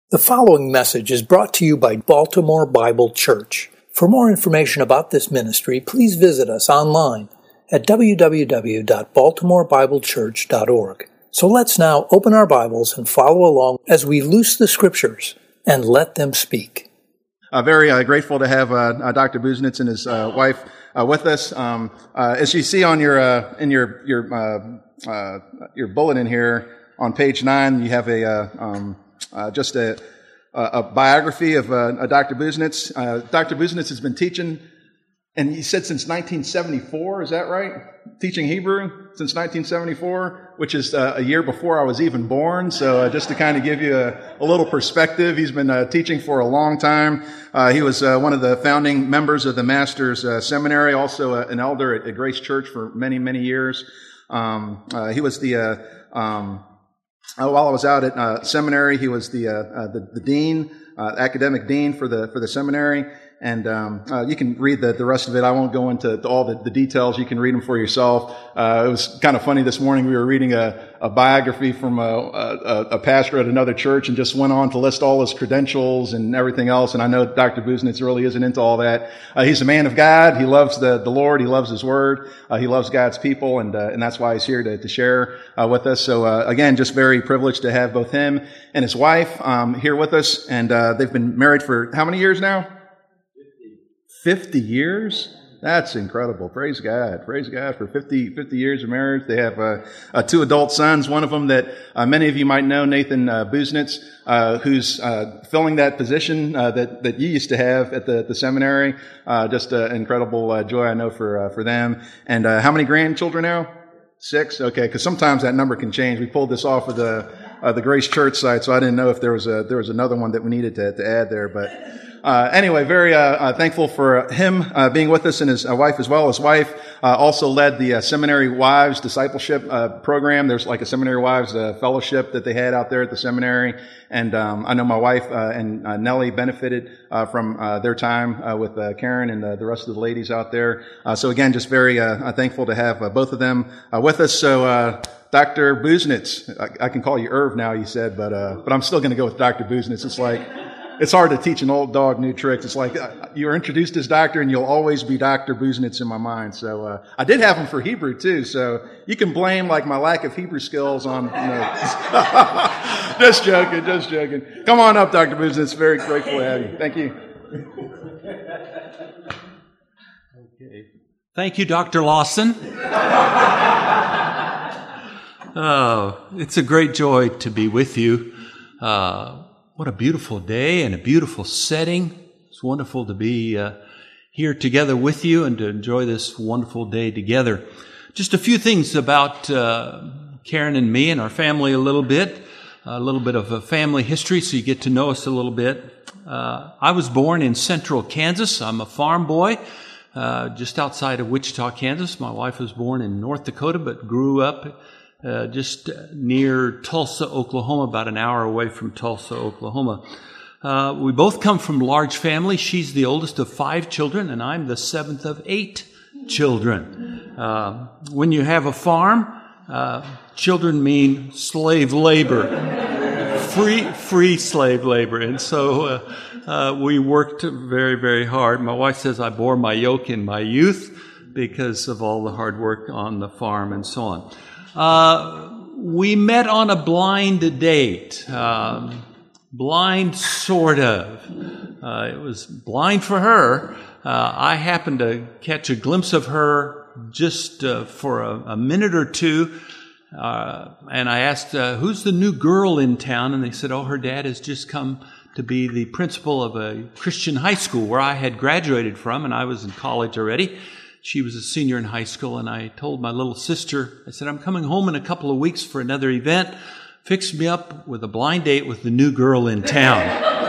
The following message is brought to you by Baltimore Bible Church. For more information about this ministry, please visit us online at www.baltimorebiblechurch.org. So let's now open our Bibles and follow along as we loose the Scriptures and let them speak. Very grateful to have Dr. Busenitz and his wife with us. As you see on your bulletin here on page 9, you have just a biography of Dr. Busenitz. Dr. Busenitz has been teaching, and he said since 1974, is that right? Teaching Hebrew since 1974, which is a year before I was even born. So just to kind of give you a little perspective, he's been teaching for a long time. He was one of the founding members of the Master's Seminary, also an elder at Grace Church for many, many years. He was while I was out at seminary, he was the dean, academic dean for the seminary, and you can read the rest of it. I won't go into all the details. You can read them for yourself. It was kind of funny this morning. We were reading a biography from a pastor at another church, and just went on to list all his credentials and everything else. And I know Dr. Busenitz really isn't into all that. He's a man of God. He loves the Lord. He loves His Word. He loves God's people, and that's why he's here to share with us. So again, just very privileged to have both him and his wife here with us. And they've been married for how many years now? 50 years? That's incredible. Praise God. Praise God for 50 years of marriage. They have two adult sons, one of them that many of you might know, Nathan Busenitz, who's filling that position that you used to have at the seminary. Just an incredible joy, I know, for them. And how many grandchildren now? 6? Okay, because sometimes that number can change. We pulled this off of the Grace Church site, so I didn't know if there was another one that we needed to add there, but anyway, very thankful for him being with us, and his wife as well. His wife also led the Seminary Wives Discipleship program. There's like a Seminary Wives fellowship that they had out there at the seminary, and I know my wife and Nellie benefited from their time with Karen and the rest of the ladies out there. So again, just very thankful to have both of them with us. So Dr. Busenitz, I can call you Irv now, you said, but I'm still going to go with Dr. Busenitz. It's hard to teach an old dog new tricks. It's like you're introduced as doctor, and you'll always be Dr. Busenitz in my mind. So I did have him for Hebrew too. So you can blame like my lack of Hebrew skills on. Just joking. Come on up, Dr. Busenitz. Very grateful to have you. Thank you. Okay. Thank you, Dr. Lawson. Oh, it's a great joy to be with you. What a beautiful day and a beautiful setting. It's wonderful to be here together with you and to enjoy this wonderful day together. Just a few things about Karen and me and our family a little bit of a family history so you get to know us a little bit. I was born in central Kansas. I'm a farm boy just outside of Wichita, Kansas. My wife was born in North Dakota but grew up just near Tulsa, Oklahoma, about an hour away from Tulsa, Oklahoma. We both come from large families. She's the oldest of 5 children, and I'm the 7th of 8 children. When you have a farm, children mean slave labor, free slave labor. And so we worked very, very hard. My wife says I bore my yoke in my youth because of all the hard work on the farm and so on. We met on a blind date. Blind, sort of. It was blind for her. I happened to catch a glimpse of her just for a minute or two. And I asked, who's the new girl in town? And they said, her dad has just come to be the principal of a Christian high school where I had graduated from, and I was in college already. She was a senior in high school, and I told my little sister, I said, I'm coming home in a couple of weeks for another event. Fix me up with a blind date with the new girl in town.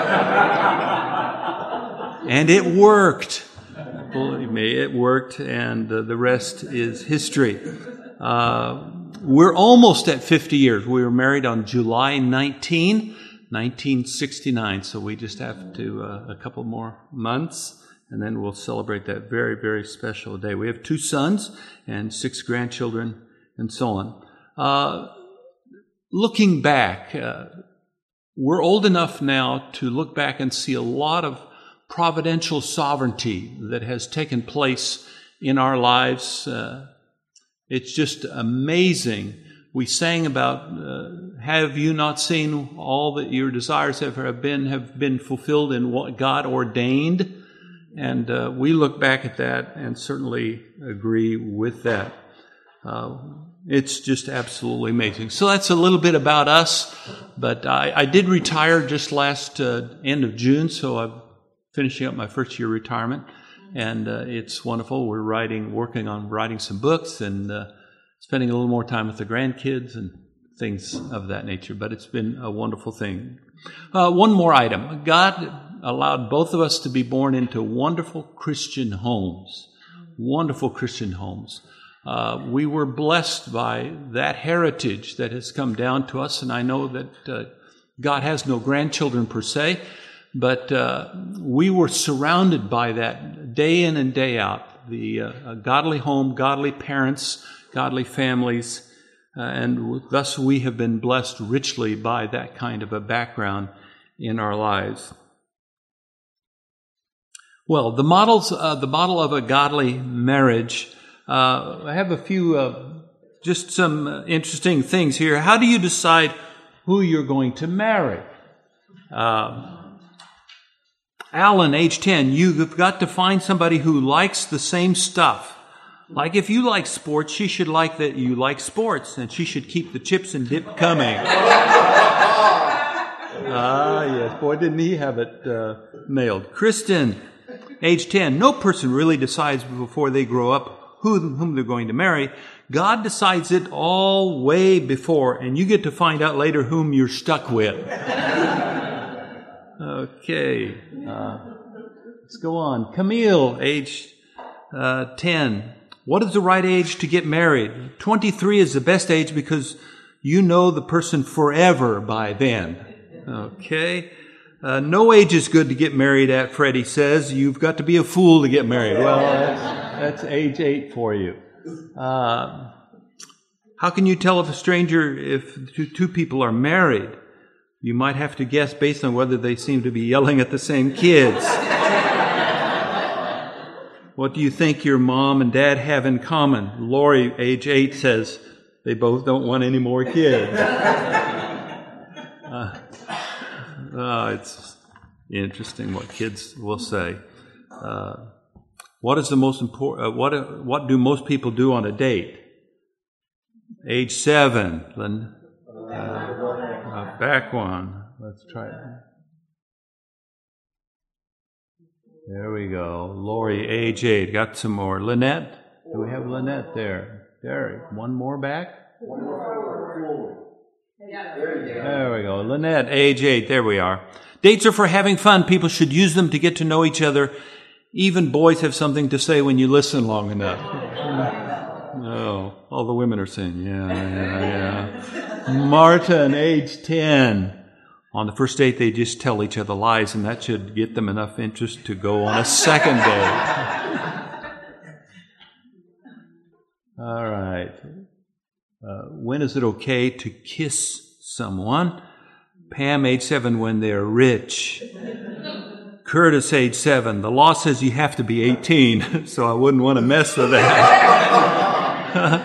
And it worked. Believe me, it worked, and the rest is history. We're almost at 50 years. We were married on July 19, 1969, so we just have to a couple more months. And then we'll celebrate that very, very special day. We have 2 sons and 6 grandchildren and so on. Looking back, we're old enough now to look back and see a lot of providential sovereignty that has taken place in our lives. It's just amazing. We sang about, have you not seen all that your desires have been fulfilled in what God ordained? And we look back at that and certainly agree with that. It's just absolutely amazing. So that's a little bit about us, but I did retire just last end of June, so I'm finishing up my first year retirement, and it's wonderful. We're working on writing some books and spending a little more time with the grandkids and things of that nature, but it's been a wonderful thing. One more item. God allowed both of us to be born into wonderful Christian homes. Wonderful Christian homes. We were blessed by that heritage that has come down to us, and I know that God has no grandchildren per se, but we were surrounded by that day in and day out. The godly home, godly parents, godly families, and thus we have been blessed richly by that kind of a background in our lives. Well, the model of a godly marriage. I have a few, just some interesting things here. How do you decide who you're going to marry? Alan, age 10, you've got to find somebody who likes the same stuff. Like if you like sports, she should like that you like sports, and she should keep the chips and dip coming. Yes, boy, didn't he have it nailed. Kristen, age 10, no person really decides before they grow up whom they're going to marry. God decides it all way before, and you get to find out later whom you're stuck with. Okay, let's go on. Camille, age 10. What is the right age to get married? 23 is the best age because you know the person forever by then. Okay. No age is good to get married at, Freddie says. You've got to be a fool to get married. Well, that's age 8 for you. How can you tell if two people are married? You might have to guess based on whether they seem to be yelling at the same kids. What do you think your mom and dad have in common? Lori, age 8, says they both don't want any more kids. It's interesting what kids will say. What is the most important? What do most people do on a date? Age 7. Back one. Let's try it. There we go. Lori, age 8. Got some more. Lynette? Do we have Lynette there? There. One more back? There we go. Lynette, age 8. There we are. Dates are for having fun. People should use them to get to know each other. Even boys have something to say when you listen long enough. Oh, all the women are saying, yeah. Martin, age 10. On the first date, they just tell each other lies, and that should get them enough interest to go on a second date. All right. When is it okay to kiss someone? Pam, age 7, when they're rich. Curtis, age 7. The law says you have to be 18, so I wouldn't want to mess with that.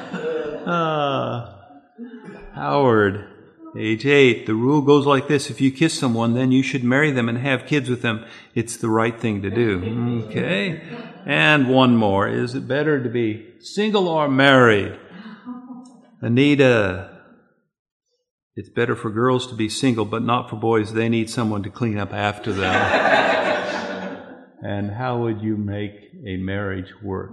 Howard, age 8. The rule goes like this. If you kiss someone, then you should marry them and have kids with them. It's the right thing to do. Okay. And one more. Is it better to be single or married? Anita, it's better for girls to be single, but not for boys. They need someone to clean up after them. And how would you make a marriage work?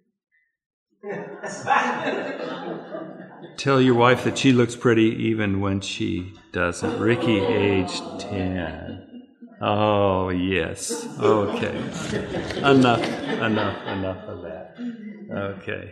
Tell your wife that she looks pretty even when she doesn't. Ricky, age 10. Oh, yes. Okay. Enough of that. Okay.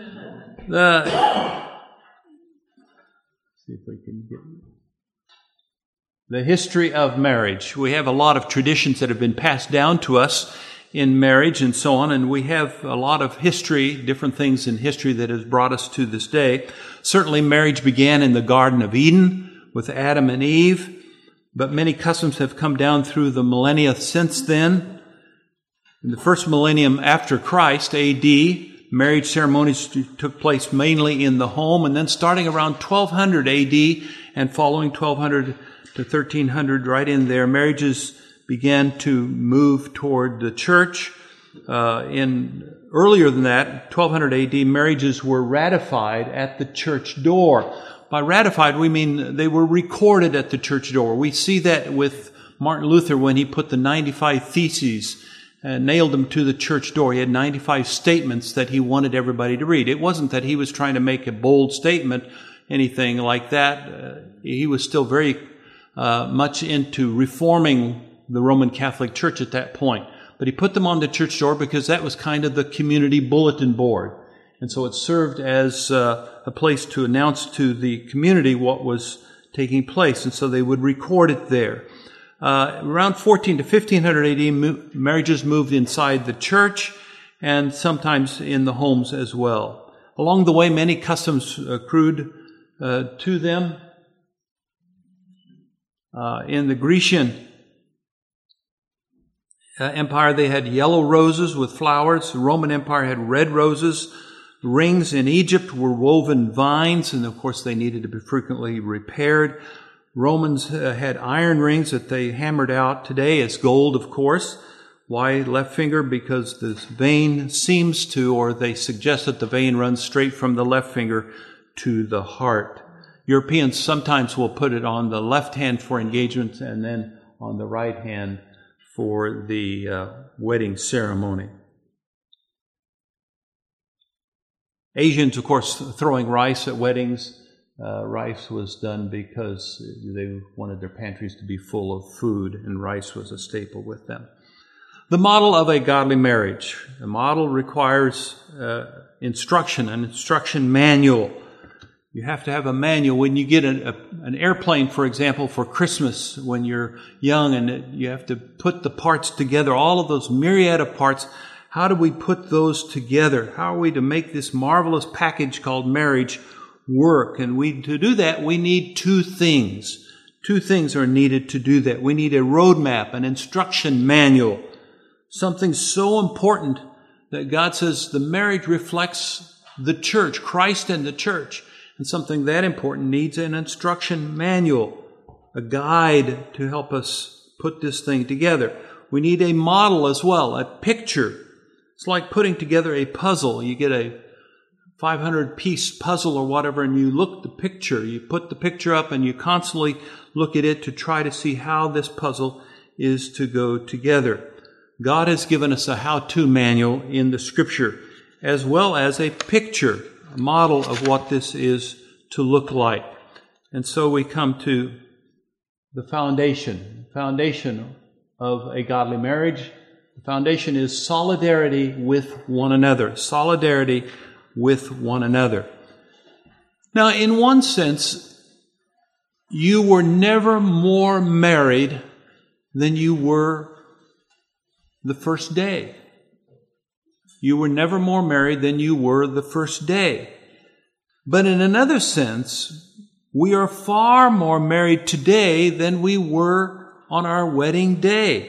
See if we can get the history of marriage. We have a lot of traditions that have been passed down to us in marriage and so on, and we have a lot of history, different things in history that has brought us to this day. Certainly marriage began in the Garden of Eden with Adam and Eve. but many customs have come down through the millennia since then. In the first millennium after Christ, A.D., marriage ceremonies took place mainly in the home, and then starting around 1200 A.D. and following 1200 to 1300, right in there, marriages began to move toward the church. Earlier than that, 1200 A.D., marriages were ratified at the church door. By ratified, we mean they were recorded at the church door. We see that with Martin Luther when he put the 95 Theses and nailed them to the church door. He had 95 statements that he wanted everybody to read. It wasn't that he was trying to make a bold statement, anything like that. He was still very much into reforming the Roman Catholic Church at that point. But he put them on the church door because that was kind of the community bulletin board. And so it served as a place to announce to the community what was taking place. And so they would record it there. Around 14 to 1500 AD, marriages moved inside the church and sometimes in the homes as well. Along the way, many customs accrued to them. In the Grecian Empire, they had yellow roses with flowers. The Roman Empire had red roses. Rings in Egypt were woven vines, and of course they needed to be frequently repaired. Romans had iron rings that they hammered out today as gold, of course. Why left finger? Because the vein seems to, or they suggest that the vein runs straight from the left finger to the heart. Europeans sometimes will put it on the left hand for engagement and then on the right hand for the wedding ceremony. Asians, of course, throwing rice at weddings. Rice was done because they wanted their pantries to be full of food, and rice was a staple with them. The model of a godly marriage. The model requires instruction, an instruction manual. You have to have a manual. When you get an airplane, for example, for Christmas, when you're young and you have to put the parts together, all of those myriad of parts, how do we put those together? How are we to make this marvelous package called marriage work? And to do that, we need two things. Two things are needed to do that. We need a roadmap, an instruction manual, something so important that God says the marriage reflects the church, Christ and the church. And something that important needs an instruction manual, a guide to help us put this thing together. We need a model as well, a picture. It's like putting together a puzzle. You get a 500-piece puzzle or whatever, and you look at the picture. You put the picture up, and you constantly look at it to try to see how this puzzle is to go together. God has given us a how-to manual in the Scripture, as well as a picture, a model of what this is to look like. And so we come to the foundation of a godly marriage. The foundation is solidarity with one another. Solidarity with one another. Now, in one sense, you were never more married than you were the first day. You were never more married than you were the first day. But in another sense, we are far more married today than we were on our wedding day.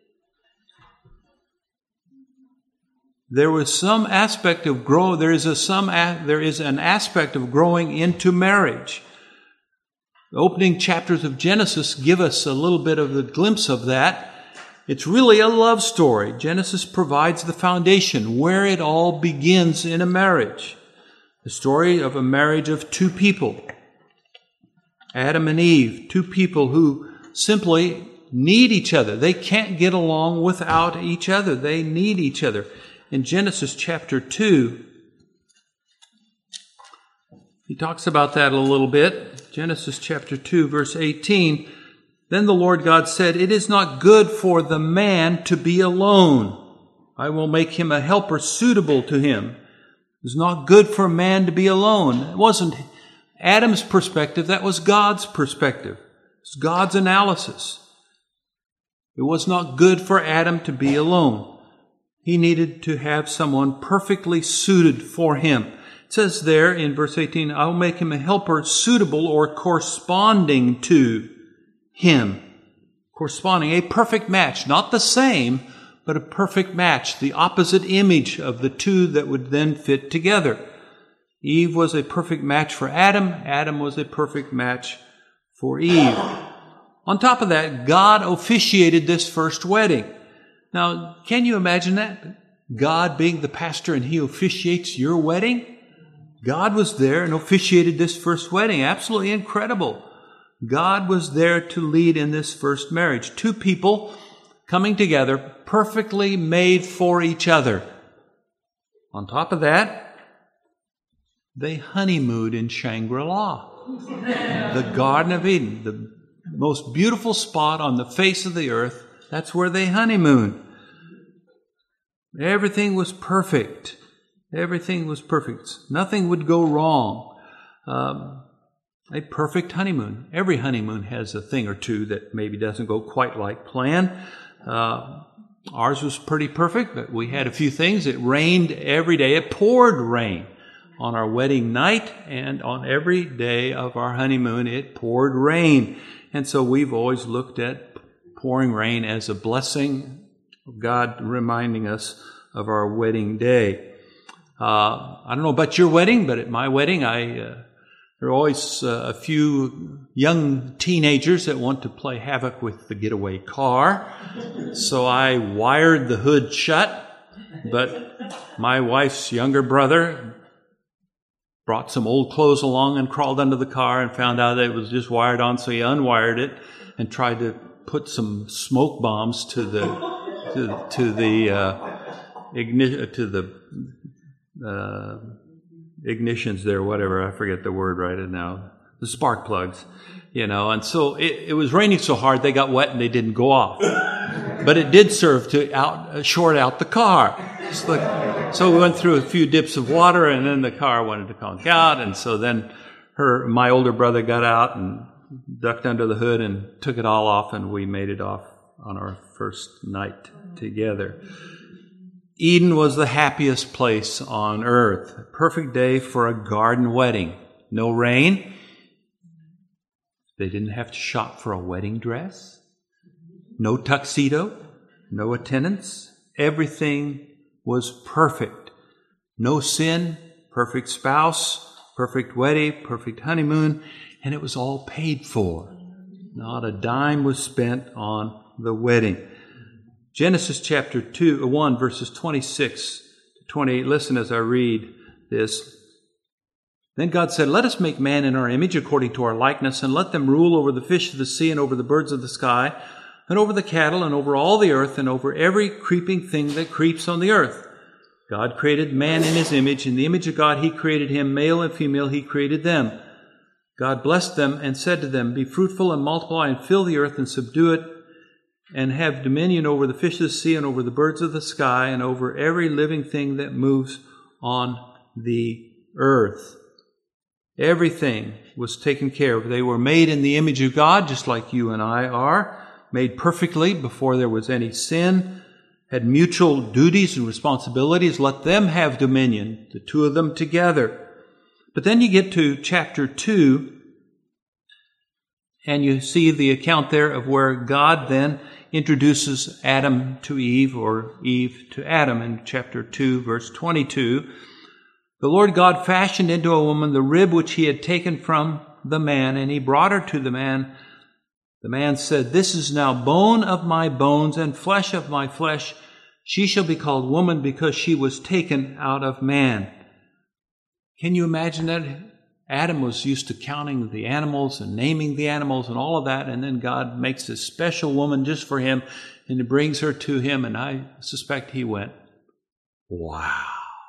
There was some aspect of there is an aspect of growing into marriage. The opening chapters of Genesis give us a little bit of the glimpse of that. It's really a love story. Genesis provides the foundation where it all begins in a marriage. The story of a marriage of two people, Adam and Eve, two people who simply need each other. They can't get along without each other. They need each other. In Genesis chapter 2, he talks about that a little bit. Genesis chapter 2, verse 18. Then the Lord God said, "It is not good for the man to be alone. I will make him a helper suitable to him." It's not good for a man to be alone. It wasn't Adam's perspective. That was God's perspective. It's God's analysis. It was not good for Adam to be alone. He needed to have someone perfectly suited for him. It says there in verse 18, "I will make him a helper suitable or corresponding to him." corresponding, a perfect match, not the same, but a perfect match, the opposite image of the two that would then fit together. Eve was a perfect match for Adam. Adam was a perfect match for Eve. On top of that, God officiated this first wedding. Now, can you imagine that? God being the pastor and He officiates your wedding? God was there and officiated this first wedding. Absolutely incredible. God was there to lead in this first marriage. Two people coming together, perfectly made for each other. On top of that, they honeymooned in Shangri-La, the Garden of Eden, the most beautiful spot on the face of the earth. That's where they honeymooned. Everything was perfect. Everything was perfect. Nothing would go wrong. A perfect honeymoon. Every honeymoon has a thing or two that maybe doesn't go quite like planned. Ours was pretty perfect, but we had a few things. It rained every day. It poured rain on our wedding night, and on every day of our honeymoon, it poured rain. And so we've always looked at pouring rain as a blessing of God reminding us of our wedding day. I don't know about your wedding, but at my wedding, there are always a few young teenagers that want to play havoc with the getaway car. So I wired the hood shut, but my wife's younger brother brought some old clothes along and crawled under the car and found out that it was just wired on, so he unwired it and tried to put some smoke bombs to the ignitions there, whatever, I forget the word right now, the spark plugs, and so it was raining so hard they got wet and they didn't go off. But it did serve to short out the car. So we went through a few dips of water, and then the car wanted to conk out, and so then my older brother got out and ducked under the hood and took it all off, and we made it off on our first night together. Eden was the happiest place on earth. A perfect day for a garden wedding. No rain. They didn't have to shop for a wedding dress. No tuxedo. No attendants. Everything was perfect. No sin. Perfect spouse. Perfect wedding. Perfect honeymoon. And it was all paid for. Not a dime was spent on the wedding. Genesis chapter 1, verses 26 to 28. Listen as I read this. Then God said, "Let us make man in our image according to our likeness, and let them rule over the fish of the sea, and over the birds of the sky, and over the cattle, and over all the earth, and over every creeping thing that creeps on the earth." God created man in His image. In the image of God He created him, male and female He created them. God blessed them and said to them, "Be fruitful and multiply, and fill the earth and subdue it, and have dominion over the fish of the sea, and over the birds of the sky, and over every living thing that moves on the earth." Everything was taken care of. They were made in the image of God, just like you and I are, made perfectly before there was any sin, had mutual duties and responsibilities. Let them have dominion, the two of them together. But then you get to chapter 2, and you see the account there of where God then introduces Adam to Eve, or Eve to Adam, in chapter 2, verse 22. "The Lord God fashioned into a woman the rib which He had taken from the man, and He brought her to the man. The man said, 'This is now bone of my bones and flesh of my flesh. She shall be called woman, because she was taken out of man.'" Can you imagine that? Adam was used to counting the animals and naming the animals and all of that, and then God makes this special woman just for him, and He brings her to him, and I suspect he went, "Wow.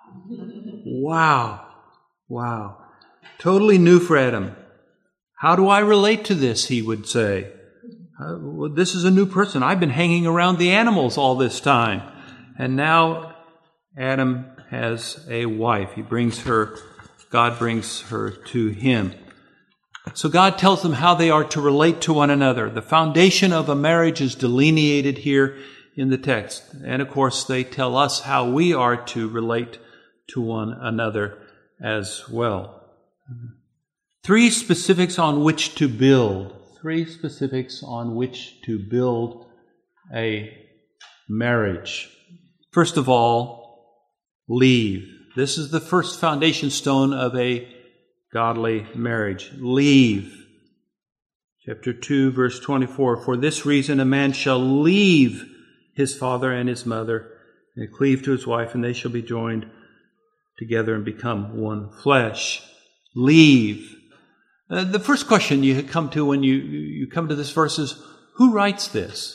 Wow. Wow." Totally new for Adam. "How do I relate to this?" he would say. Well, this is a new person. I've been hanging around the animals all this time. And now Adam has a wife. God brings her to him. So God tells them how they are to relate to one another. The foundation of a marriage is delineated here in the text. And of course, they tell us how we are to relate to one another as well. 3 specifics on which to build. 3 specifics on which to build a marriage. First of all, leave. This is the first foundation stone of a godly marriage. Leave. Chapter 2, verse 24. For this reason a man shall leave his father and his mother and cleave to his wife, and they shall be joined together and become one flesh. Leave. The first question you come to when you come to this verse is, who writes this?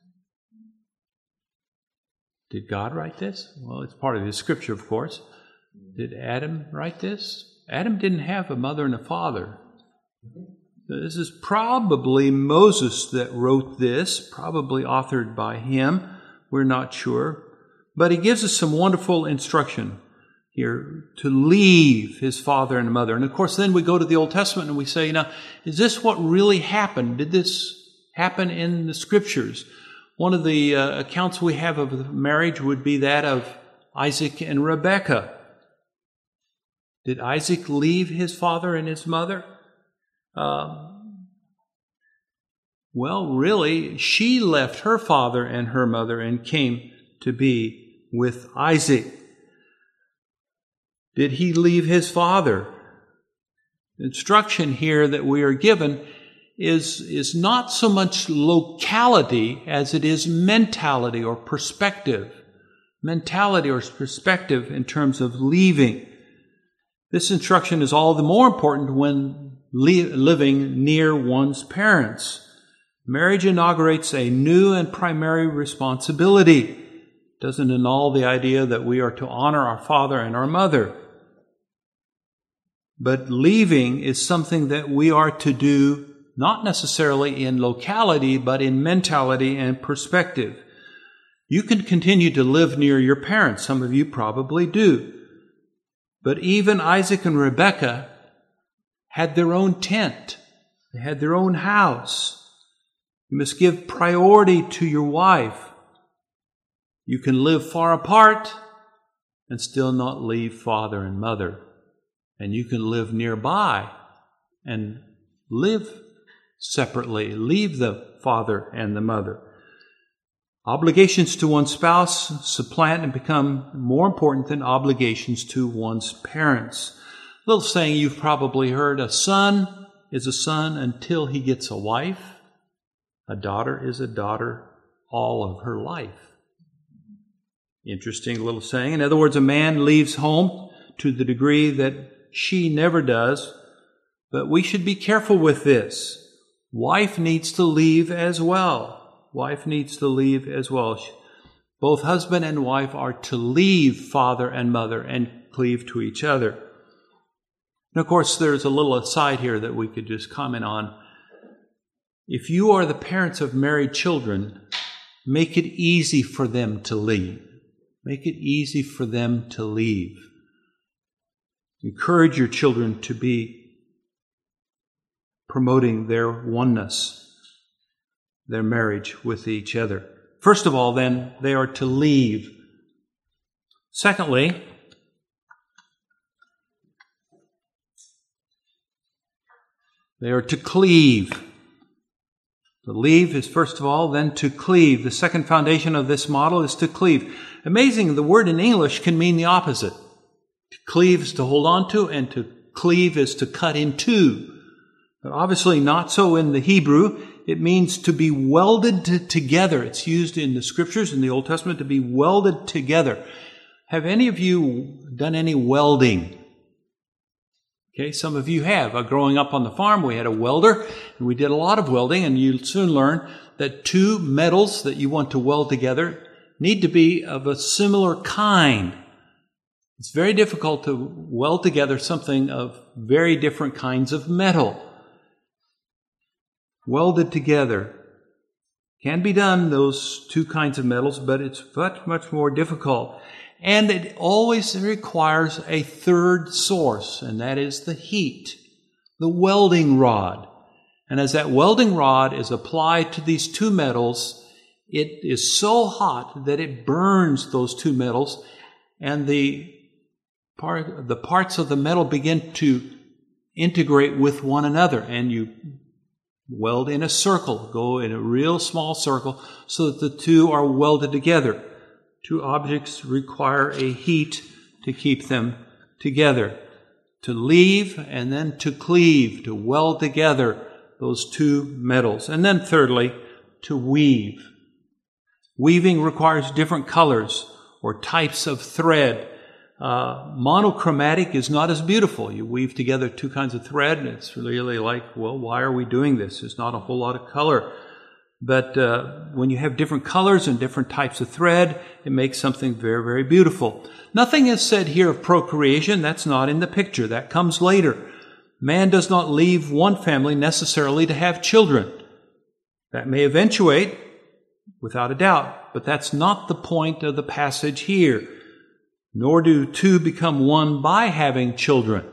Did God write this? Well, it's part of His Scripture, of course. Did Adam write this? Adam didn't have a mother and a father. This is probably Moses that wrote this, probably authored by him. We're not sure. But he gives us some wonderful instruction here to leave his father and mother. And of course, then we go to the Old Testament and we say, now, is this what really happened? Did this happen in the Scriptures? One of the accounts we have of the marriage would be that of Isaac and Rebekah. Did Isaac leave his father and his mother? Well, really, she left her father and her mother and came to be with Isaac. Did he leave his father? The instruction here that we are given is not so much locality as it is mentality or perspective. Mentality or perspective in terms of leaving. This instruction is all the more important when living near one's parents. Marriage inaugurates a new and primary responsibility. It doesn't annul the idea that we are to honor our father and our mother. But leaving is something that we are to do not necessarily in locality, but in mentality and perspective. You can continue to live near your parents. Some of you probably do. But even Isaac and Rebekah had their own tent. They had their own house. You must give priority to your wife. You can live far apart and still not leave father and mother. And you can live nearby and live separately. Leave the father and the mother. Obligations to one's spouse supplant and become more important than obligations to one's parents. A little saying you've probably heard, a son is a son until he gets a wife. A daughter is a daughter all of her life. Interesting little saying. In other words, a man leaves home to the degree that she never does. But we should be careful with this. Wife needs to leave as well. Wife needs to leave as well. Both husband and wife are to leave father and mother and cleave to each other. And of course, there's a little aside here that we could just comment on. If you are the parents of married children, make it easy for them to leave. Make it easy for them to leave. Encourage your children to be promoting their oneness, their marriage with each other. First of all, then, they are to leave. Secondly, they are to cleave. To leave is first of all, then to cleave. The second foundation of this model is to cleave. Amazing, the word in English can mean the opposite. To cleave is to hold on to, and to cleave is to cut in two. But obviously not so in the Hebrew. It means to be welded together. It's used in the Scriptures, in the Old Testament, to be welded together. Have any of you done any welding? Okay, some of you have. Growing up on the farm, we had a welder, and we did a lot of welding, and you'll soon learn that two metals that you want to weld together need to be of a similar kind. It's very difficult to weld together something of very different kinds of metal. Welded together. Can be done, those two kinds of metals, but it's much, much more difficult. And it always requires a third source, and that is the heat, the welding rod. And as that welding rod is applied to these two metals, it is so hot that it burns those two metals, and the parts of the metal begin to integrate with one another, and you Weld in a circle. Go in a real small circle so that the two are welded together. Two objects require a heat to keep them together. To leave and then to cleave, to weld together those two metals. And then thirdly, to weave. Weaving requires different colors or types of thread. Monochromatic is not as beautiful. You weave together two kinds of thread, and it's really like, well, why are we doing this? There's not a whole lot of color. But when you have different colors and different types of thread, it makes something very, very beautiful. Nothing is said here of procreation. That's not in the picture. That comes later. Man does not leave one family necessarily to have children. That may eventuate, without a doubt, but that's not the point of the passage here. Nor do two become one by having children.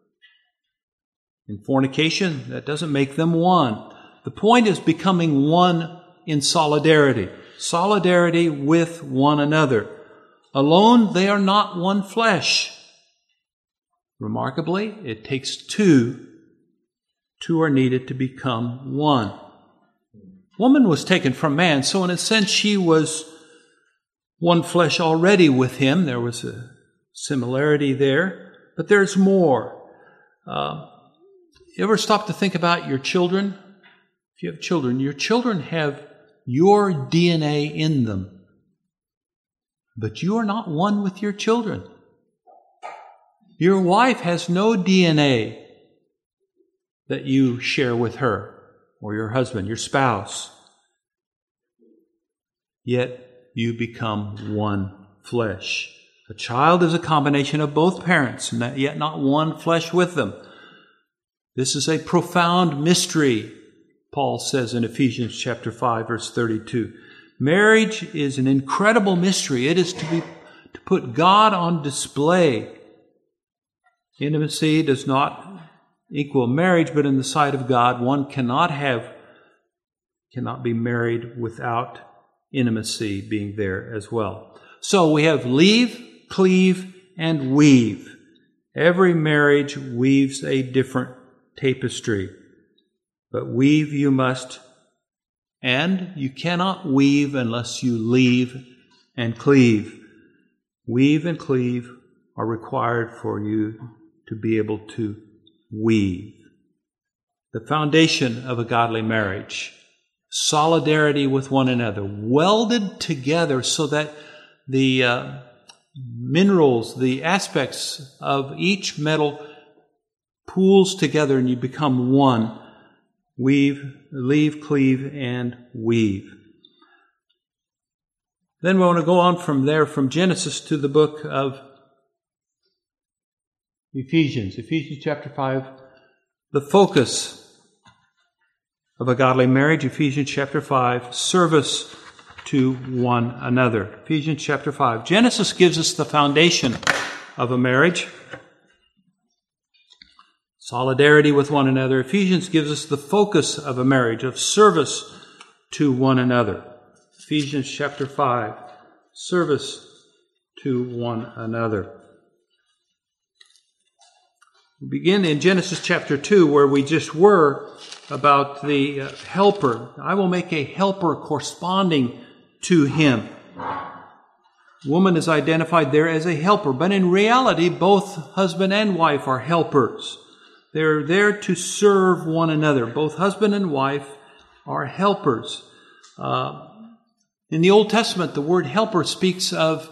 In fornication, that doesn't make them one. The point is becoming one in solidarity. Solidarity with one another. Alone, they are not one flesh. Remarkably, it takes two. Two are needed to become one. Woman was taken from man, so in a sense she was one flesh already with him. There was a similarity there, but there's more. You ever stop to think about your children? If you have children, your children have your DNA in them, but you are not one with your children. Your wife has no DNA that you share with her, or your husband, your spouse. Yet you become one flesh. A child is a combination of both parents, yet not one flesh with them. This is a profound mystery, Paul says in Ephesians chapter 5, verse 32. Marriage is an incredible mystery. It is to put God on display. Intimacy does not equal marriage, but in the sight of God, one cannot be married without intimacy being there as well. So we have leave, cleave, and weave. Every marriage weaves a different tapestry. But weave you must, and you cannot weave unless you leave and cleave. Weave and cleave are required for you to be able to weave. The foundation of a godly marriage. Solidarity with one another, welded together so that the minerals, the aspects of each metal pools together and you become one. Weave, leave, cleave, and weave. Then we want to go on from there, from Genesis to the book of Ephesians chapter 5, the focus of a godly marriage, Ephesians chapter 5, service to one another. Ephesians chapter 5. Genesis gives us the foundation of a marriage. Solidarity with one another. Ephesians gives us the focus of a marriage, of service to one another. Ephesians chapter 5, service to one another. We begin in Genesis chapter 2, where we just were, about the helper. I will make a helper corresponding to him. Woman is identified there as a helper, but in reality, both husband and wife are helpers. They're there to serve one another. Both husband and wife are helpers. In the Old Testament, the word helper speaks of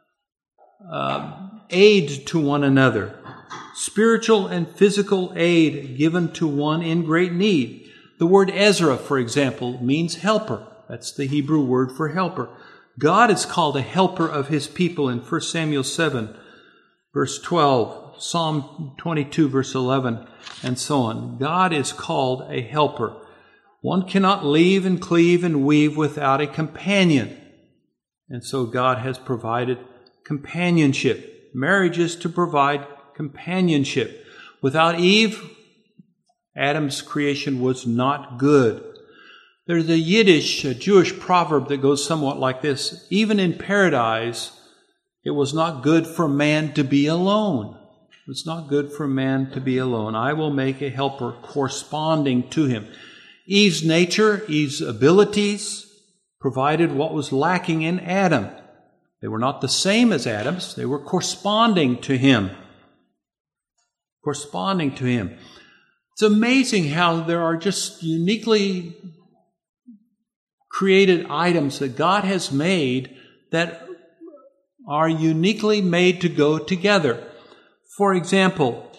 aid to one another. Spiritual and physical aid given to one in great need. The word Ezra, for example, means helper. That's the Hebrew word for helper. God is called a helper of his people in 1 Samuel 7, verse 12, Psalm 22, verse 11, and so on. God is called a helper. One cannot leave and cleave and weave without a companion. And so God has provided companionship. Marriage is to provide companionship. Without Eve, Adam's creation was not good. There's a Jewish proverb that goes somewhat like this. Even in paradise, it was not good for man to be alone. It's not good for man to be alone. I will make a helper corresponding to him. Eve's nature, Eve's abilities provided what was lacking in Adam. They were not the same as Adam's. They were corresponding to him. Corresponding to him. It's amazing how there are just uniquely created items that God has made that are uniquely made to go together. For example,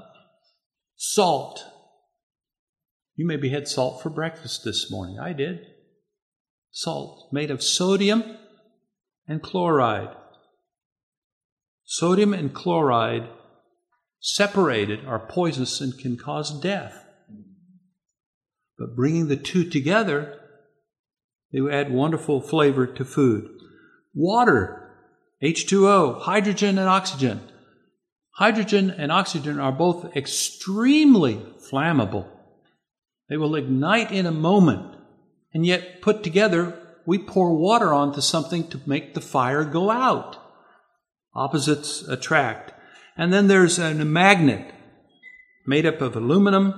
salt. You maybe had salt for breakfast this morning. I did. Salt made of sodium and chloride. Sodium and chloride separated are poisonous and can cause death. But bringing the two together, they add wonderful flavor to food. Water, H2O, hydrogen and oxygen. Hydrogen and oxygen are both extremely flammable. They will ignite in a moment, and yet put together, we pour water onto something to make the fire go out. Opposites attract. And then there's a magnet made up of aluminum,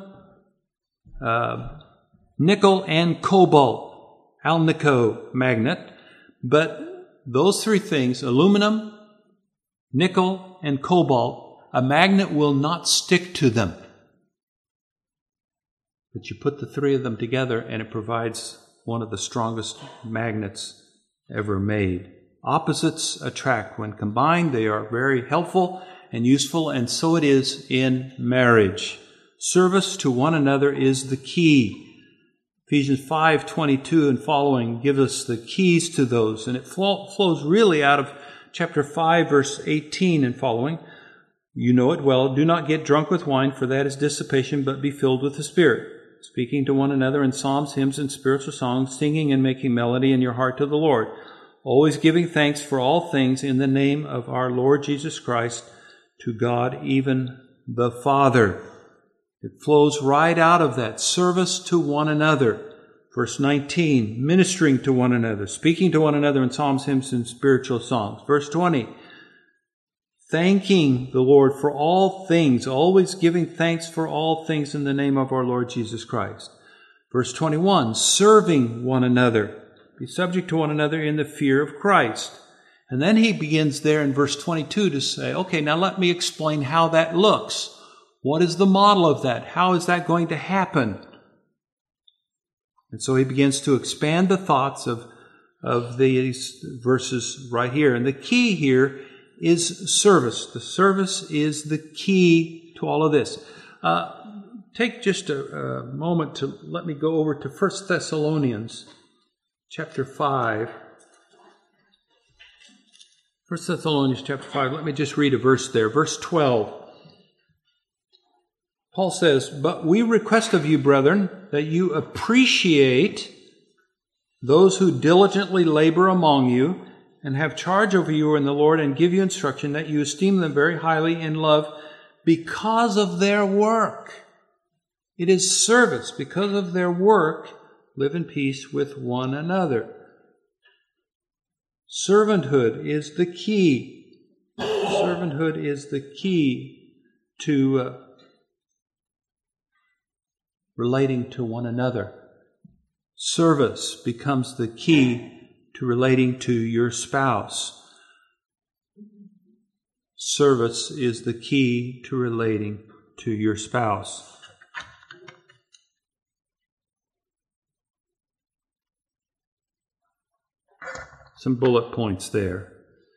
nickel, and cobalt, Alnico magnet. But those three things, aluminum, nickel, and cobalt, a magnet will not stick to them. But you put the three of them together and it provides one of the strongest magnets ever made. Opposites attract. When combined, they are very helpful and useful, and so it is in marriage. Service to one another is the key. Ephesians 5:22 and following give us the keys to those, and it flows really out of chapter 5, verse 18 and following. You know it well. Do not get drunk with wine, for that is dissipation, but be filled with the Spirit, speaking to one another in psalms, hymns, and spiritual songs, singing and making melody in your heart to the Lord, always giving thanks for all things in the name of our Lord Jesus Christ, to God, even the Father. It flows right out of that service to one another. Verse 19, ministering to one another, speaking to one another in psalms, hymns, and spiritual songs. Verse 20, thanking the Lord for all things, always giving thanks for all things in the name of our Lord Jesus Christ. Verse 21, serving one another, be subject to one another in the fear of Christ. And then he begins there in verse 22 to say, okay, now let me explain how that looks. What is the model of that? How is that going to happen? And so he begins to expand the thoughts of these verses right here. And the key here is service. The service is the key to all of this. Take just a moment to let me go over to 1 Thessalonians chapter 5. 1 Thessalonians chapter 5, let me just read a verse there. Verse 12. Paul says, but we request of you, brethren, that you appreciate those who diligently labor among you and have charge over you in the Lord and give you instruction, that you esteem them very highly in love because of their work. It is service. Because of their work, live in peace with one another. Servanthood is the key. Servanthood is the key to relating to one another. Service becomes the key to relating to your spouse. Service is the key to relating to your spouse. Some bullet points there.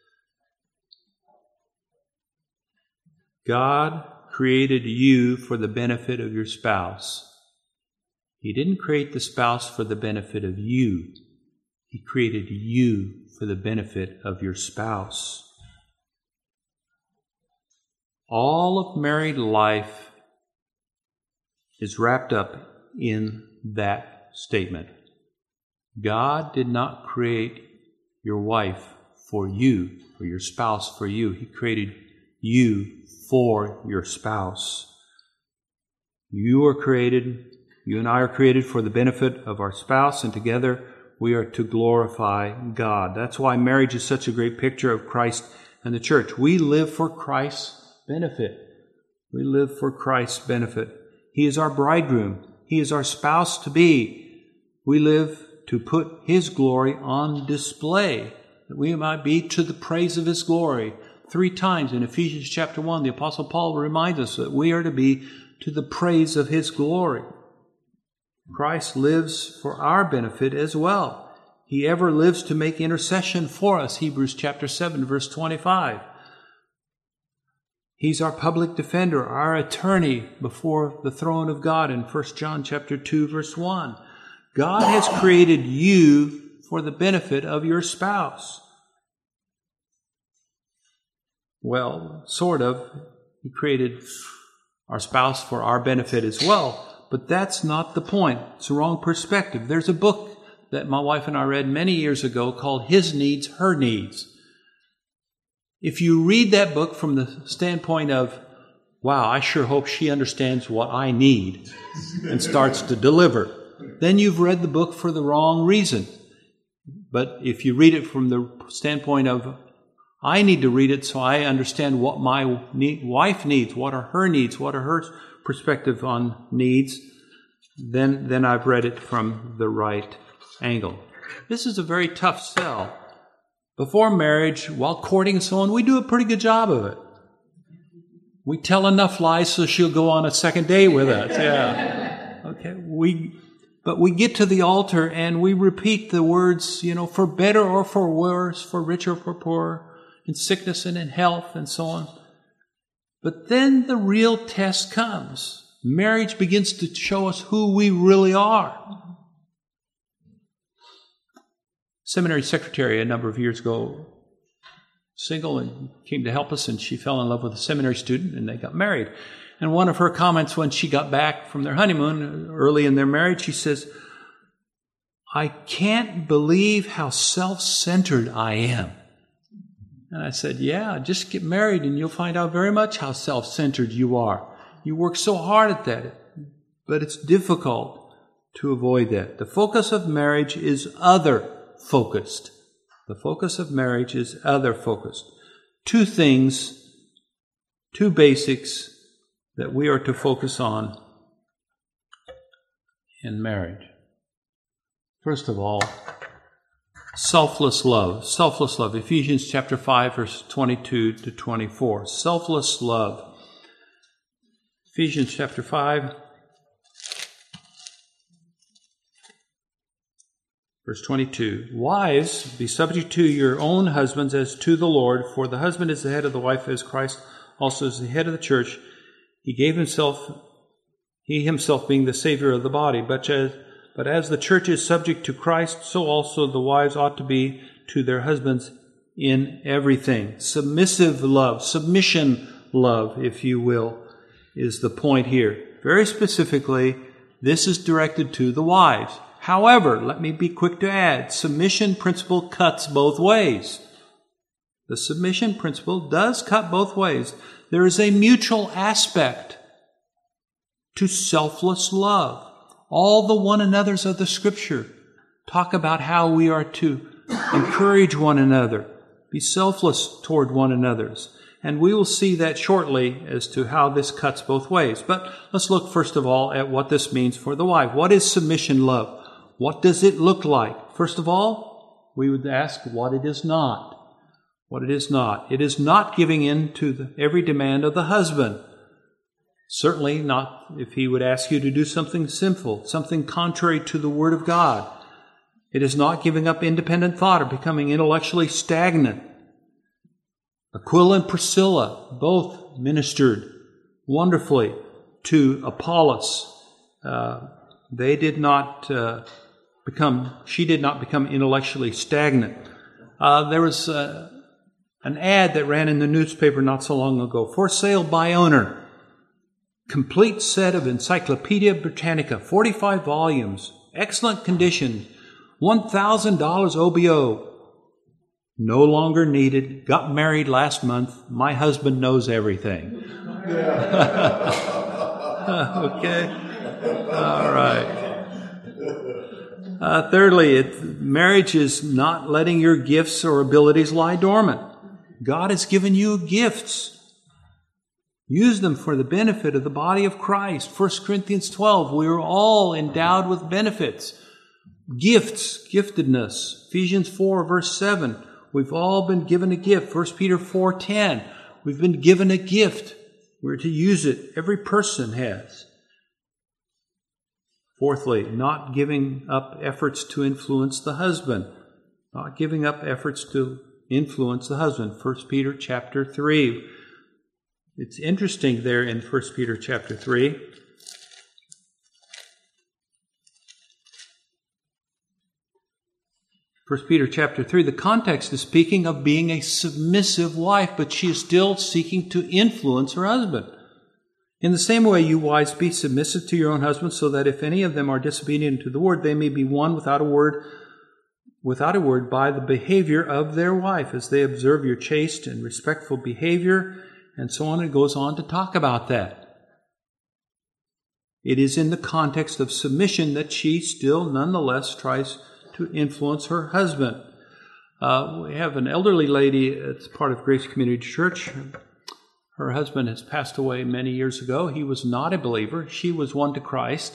God created you for the benefit of your spouse. He didn't create the spouse for the benefit of you. He created you for the benefit of your spouse. All of married life is wrapped up in that statement. God did not create your wife for you, or your spouse for you. He created you for your spouse. You and I are created for the benefit of our spouse, and together we are to glorify God. That's why marriage is such a great picture of Christ and the church. We live for Christ's benefit. We live for Christ's benefit. He is our bridegroom. He is our spouse to be. We live to put His glory on display, that we might be to the praise of His glory. 3 times in Ephesians chapter 1, the Apostle Paul reminds us that we are to be to the praise of His glory. Christ lives for our benefit as well. He ever lives to make intercession for us, Hebrews chapter 7, verse 25. He's our public defender, our attorney before the throne of God in 1 John chapter 2, verse 1. God has created you for the benefit of your spouse. Well, sort of. He created our spouse for our benefit as well. But that's not the point. It's the wrong perspective. There's a book that my wife and I read many years ago called His Needs, Her Needs. If you read that book from the standpoint of, wow, I sure hope she understands what I need and starts to deliver, then you've read the book for the wrong reason. But if you read it from the standpoint of, I need to read it so I understand what my wife needs, what are her needs, what are her perspective on needs, then I've read it from the right angle. This is a very tough sell. Before marriage, while courting and so on, we do a pretty good job of it. We tell enough lies so she'll go on a second date with us. Yeah. Okay. But we get to the altar and we repeat the words, for better or for worse, for richer or for poorer, in sickness and in health and so on. But then the real test comes. Marriage begins to show us who we really are. Seminary secretary a number of years ago, single, and came to help us, and she fell in love with a seminary student, and they got married. And one of her comments when she got back from their honeymoon, early in their marriage, she says, I can't believe how self-centered I am. And I said, yeah, just get married and you'll find out very much how self-centered you are. You work so hard at that, but it's difficult to avoid that. The focus of marriage is other-focused. The focus of marriage is other-focused. 2 things, 2 basics that we are to focus on in marriage. First of all, selfless love. Selfless love. Ephesians chapter 5, verse 22 to 24. Selfless love. Ephesians chapter 5, verse 22. Wives, be subject to your own husbands as to the Lord, for the husband is the head of the wife, as Christ also is the head of the church. He himself being the Savior of the body. But as the church is subject to Christ, so also the wives ought to be to their husbands in everything. Submissive love, submission love, if you will, is the point here. Very specifically, this is directed to the wives. However, let me be quick to add, submission principle cuts both ways. The submission principle does cut both ways. There is a mutual aspect to selfless love. All the one another's of the Scripture talk about how we are to encourage one another, be selfless toward one another's. And we will see that shortly as to how this cuts both ways. But let's look first of all at what this means for the wife. What is submission love? What does it look like? First of all, we would ask what it is not. What it is not. It is not giving in to every demand of the husband. Certainly not if he would ask you to do something sinful, something contrary to the Word of God. It is not giving up independent thought or becoming intellectually stagnant. Aquila and Priscilla both ministered wonderfully to Apollos. She did not become intellectually stagnant. There was an ad that ran in the newspaper not so long ago. For sale by owner. Complete set of Encyclopedia Britannica, 45 volumes, excellent condition, $1,000 OBO. No longer needed. Got married last month. My husband knows everything. Okay. All right. Thirdly, marriage is not letting your gifts or abilities lie dormant. God has given you gifts. Use them for the benefit of the body of Christ. 1 Corinthians 12, we are all endowed with benefits. Gifts, giftedness. Ephesians 4, verse 7, we've all been given a gift. 1 Peter 4:10, we've been given a gift. We're to use it. Every person has. Fourthly, not giving up efforts to influence the husband. Not giving up efforts to influence the husband. 1 Peter chapter 3. It's interesting there in 1 Peter chapter 3. First Peter chapter 3, the context is speaking of being a submissive wife, but she is still seeking to influence her husband. In the same way, you wives, be submissive to your own husbands, so that if any of them are disobedient to the word, they may be won without a word by the behavior of their wife, as they observe your chaste and respectful behavior, and so on. It goes on to talk about that. It is in the context of submission that she still nonetheless tries to influence her husband. We have an elderly lady that's part of Grace Community Church. Her husband has passed away many years ago. He was not a believer. She was won to Christ.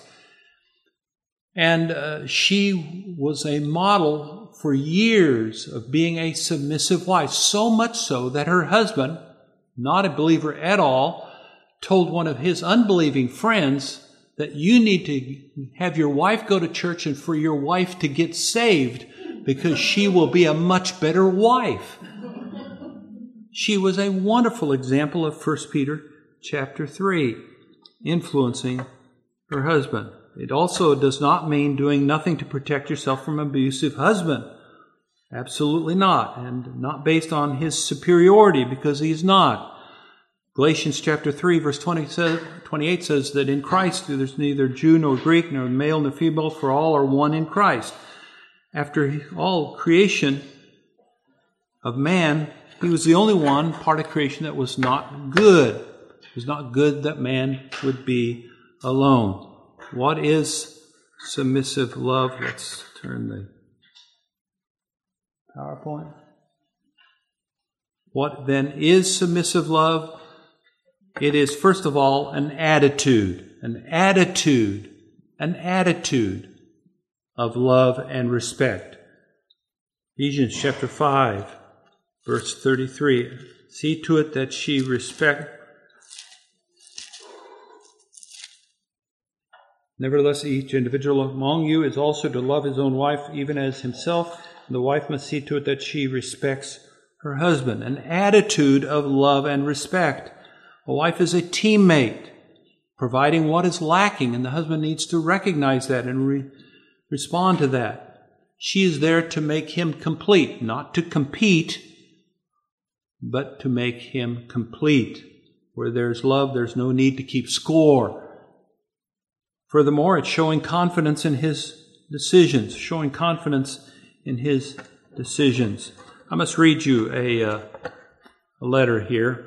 And she was a model for years of being a submissive wife, so much so that her husband, not a believer at all, told one of his unbelieving friends that you need to have your wife go to church and for your wife to get saved because she will be a much better wife. She was a wonderful example of 1 Peter chapter 3, influencing her husband. It also does not mean doing nothing to protect yourself from an abusive husband. Absolutely not. And not based on his superiority, because he's not. Galatians chapter 3, verse 28 says that in Christ there's neither Jew nor Greek, nor male nor female, for all are one in Christ. After all creation of man, he was the only one part of creation that was not good. It was not good that man would be alone. What is submissive love? Let's turn the PowerPoint. What then is submissive love? It is, first of all, an attitude of love and respect. Ephesians chapter 5, verse 33. See to it that she respect. Nevertheless, each individual among you is also to love his own wife, even as himself. And the wife must see to it that she respects her husband. An attitude of love and respect. A wife is a teammate, providing what is lacking, and the husband needs to recognize that and respond to that. She is there to make him complete, not to compete, but to make him complete. Where there's love, there's no need to keep score. Furthermore, it's showing confidence in his decisions, I must read you a letter here,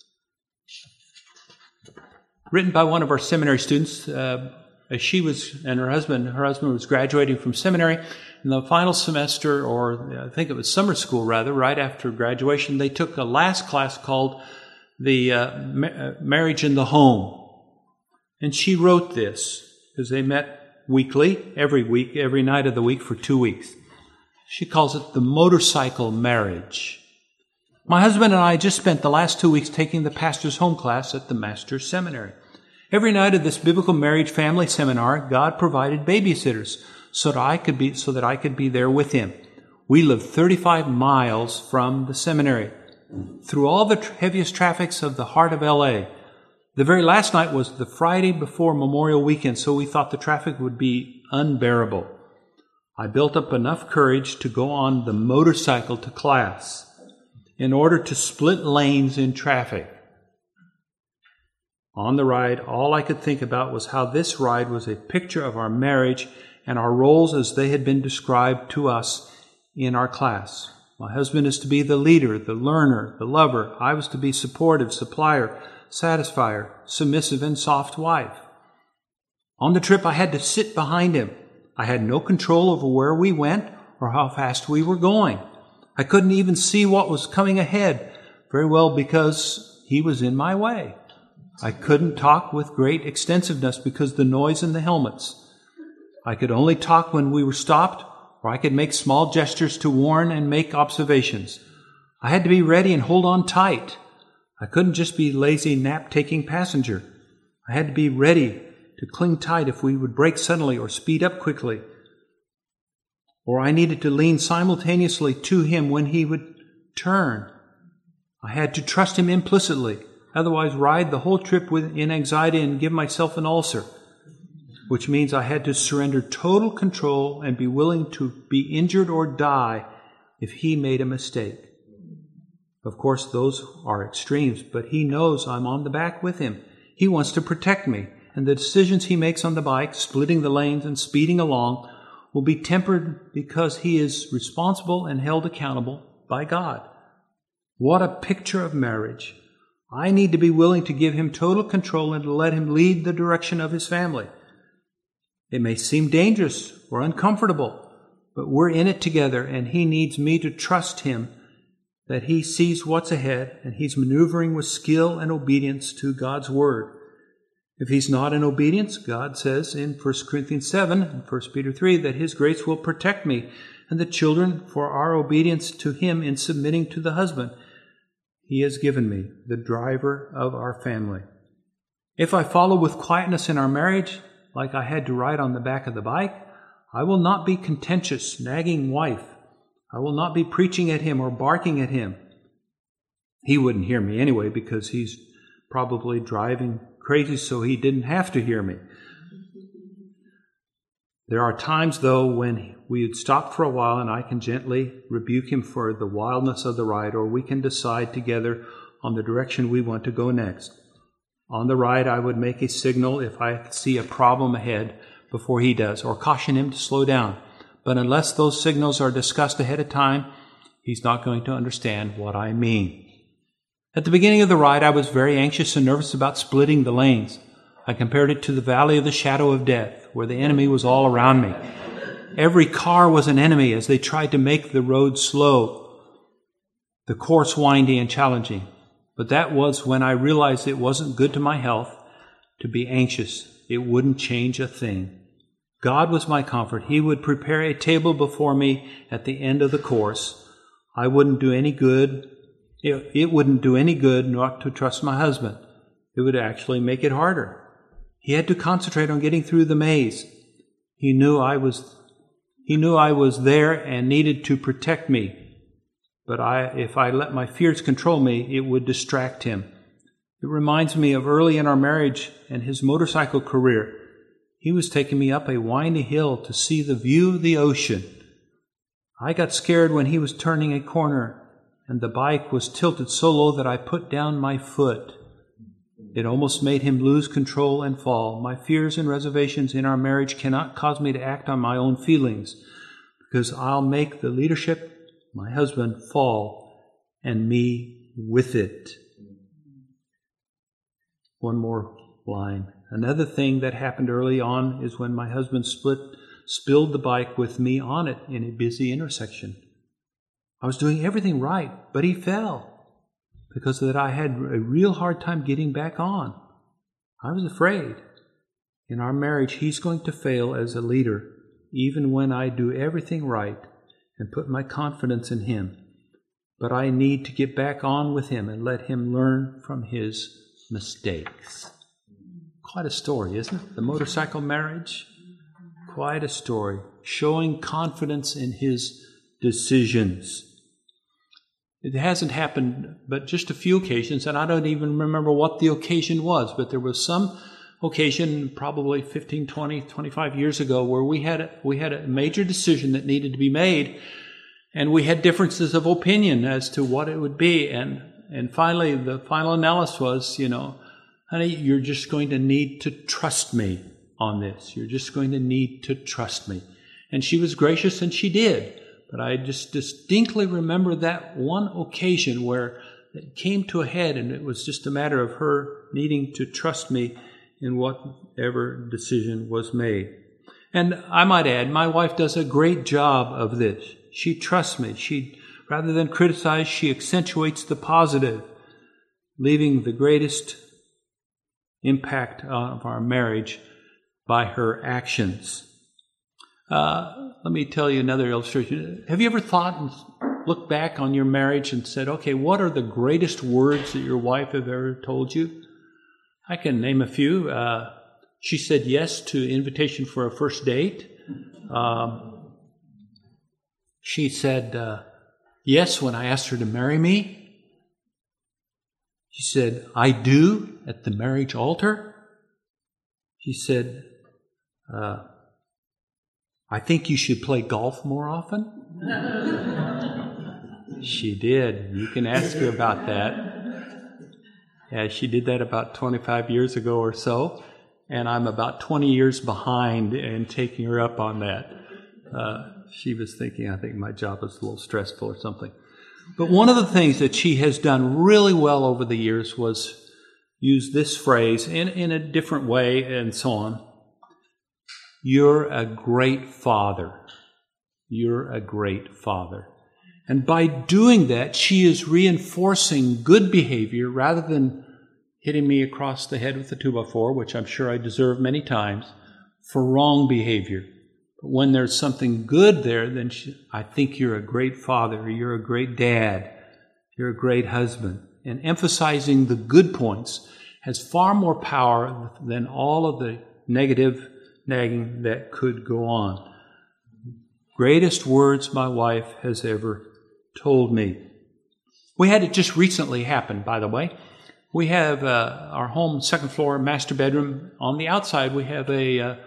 written by one of our seminary students. As she was, and her husband was graduating from seminary. In the final semester, or I think it was summer school rather, right after graduation, they took a last class called the Marriage in the Home. And she wrote this, because they met weekly, every week, every night of the week for 2 weeks. She calls it the motorcycle marriage. My husband and I just spent the last 2 weeks taking the pastor's home class at the Master's Seminary. Every night of this biblical marriage family seminar, God provided babysitters so that I could be there with him. We lived 35 miles from the seminary, through all the heaviest traffics of the heart of L.A. The very last night was the Friday before Memorial Weekend, so we thought the traffic would be unbearable. I built up enough courage to go on the motorcycle to class in order to split lanes in traffic. On the ride, all I could think about was how this ride was a picture of our marriage and our roles as they had been described to us in our class. My husband is to be the leader, the learner, the lover. I was to be supportive, supplier, satisfier, submissive, and soft wife. On the trip, I had to sit behind him. I had no control over where we went or how fast we were going. I couldn't even see what was coming ahead very well because he was in my way. I couldn't talk with great extensiveness because of the noise in the helmets. I could only talk when we were stopped, or I could make small gestures to warn and make observations. I had to be ready and hold on tight. I couldn't just be lazy nap-taking passenger. I had to be ready to cling tight if we would brake suddenly or speed up quickly. Or I needed to lean simultaneously to him when he would turn. I had to trust him implicitly, otherwise ride the whole trip in anxiety and give myself an ulcer, which means I had to surrender total control and be willing to be injured or die if he made a mistake. Of course, those are extremes, but he knows I'm on the back with him. He wants to protect me, and the decisions he makes on the bike, splitting the lanes and speeding along, will be tempered because he is responsible and held accountable by God. What a picture of marriage. I need to be willing to give him total control and to let him lead the direction of his family. It may seem dangerous or uncomfortable, but we're in it together, and he needs me to trust him that he sees what's ahead and he's maneuvering with skill and obedience to God's word. If he's not in obedience, God says in 1 Corinthians 7 and 1 Peter 3 that his grace will protect me and the children for our obedience to him in submitting to the husband he has given me, the driver of our family. If I follow with quietness in our marriage, like I had to ride on the back of the bike, I will not be contentious, nagging wife. I will not be preaching at him or barking at him. He wouldn't hear me anyway because he's probably driving crazy, so he didn't have to hear me. There are times, though, when we would stop for a while and I can gently rebuke him for the wildness of the ride, or we can decide together on the direction we want to go next. On the ride, I would make a signal if I see a problem ahead before he does, or caution him to slow down. But unless those signals are discussed ahead of time, he's not going to understand what I mean. At the beginning of the ride, I was very anxious and nervous about splitting the lanes. I compared it to the valley of the shadow of death, where the enemy was all around me. Every car was an enemy as they tried to make the road slow, the course windy and challenging. But that was when I realized it wasn't good to my health to be anxious. It wouldn't change a thing. God was my comfort. He would prepare a table before me at the end of the course. I wouldn't do any good. It wouldn't do any good not to trust my husband. It would actually make it harder. He had to concentrate on getting through the maze. He knew I was there and needed to protect me. But if I let my fears control me, it would distract him. It reminds me of early in our marriage and his motorcycle career. He was taking me up a windy hill to see the view of the ocean. I got scared when he was turning a corner, and the bike was tilted so low that I put down my foot. It almost made him lose control and fall. My fears and reservations in our marriage cannot cause me to act on my own feelings, because I'll make the leadership, my husband, fall, and me with it. One more line. Another thing that happened early on is when my husband spilled the bike with me on it in a busy intersection. I was doing everything right, but he fell. Because of that, I had a real hard time getting back on. I was afraid. In our marriage, he's going to fail as a leader, even when I do everything right and put my confidence in him. But I need to get back on with him and let him learn from his mistakes. Quite a story, isn't it? The motorcycle marriage? Quite a story. Showing confidence in his decisions. It hasn't happened but just a few occasions, and I don't even remember what the occasion was, but there was some occasion probably 15, 20, 25 years ago where we had a major decision that needed to be made, and we had differences of opinion as to what it would be, and finally the final analysis was, honey, you're just going to need to trust me on this. You're just going to need to trust me. And she was gracious, and she did. But I just distinctly remember that one occasion where it came to a head, and it was just a matter of her needing to trust me in whatever decision was made. And I might add, my wife does a great job of this. She trusts me. Rather than criticize, she accentuates the positive, leaving the greatest impact of our marriage by her actions. Let me tell you another illustration. Have you ever thought and looked back on your marriage and said, okay, what are the greatest words that your wife have ever told you? I can name a few. She said yes to the invitation for a first date. She said yes when I asked her to marry me. She said, I do at the marriage altar. She said, I think you should play golf more often. She did. You can ask her about that. Yeah, she did that about 25 years ago or so, and I'm about 20 years behind in taking her up on that. She was thinking, I think my job is a little stressful or something. But one of the things that she has done really well over the years was use this phrase in a different way and so on. You're a great father. You're a great father. And by doing that, she is reinforcing good behavior rather than hitting me across the head with a 2x4, which I'm sure I deserve many times, for wrong behavior. But when there's something good there, then I think you're a great father, or you're a great dad, you're a great husband. And emphasizing the good points has far more power than all of the negative nagging that could go on. Greatest words my wife has ever told me. We had it just recently happen, by the way. We have our home, second floor, master bedroom. On the outside, we have a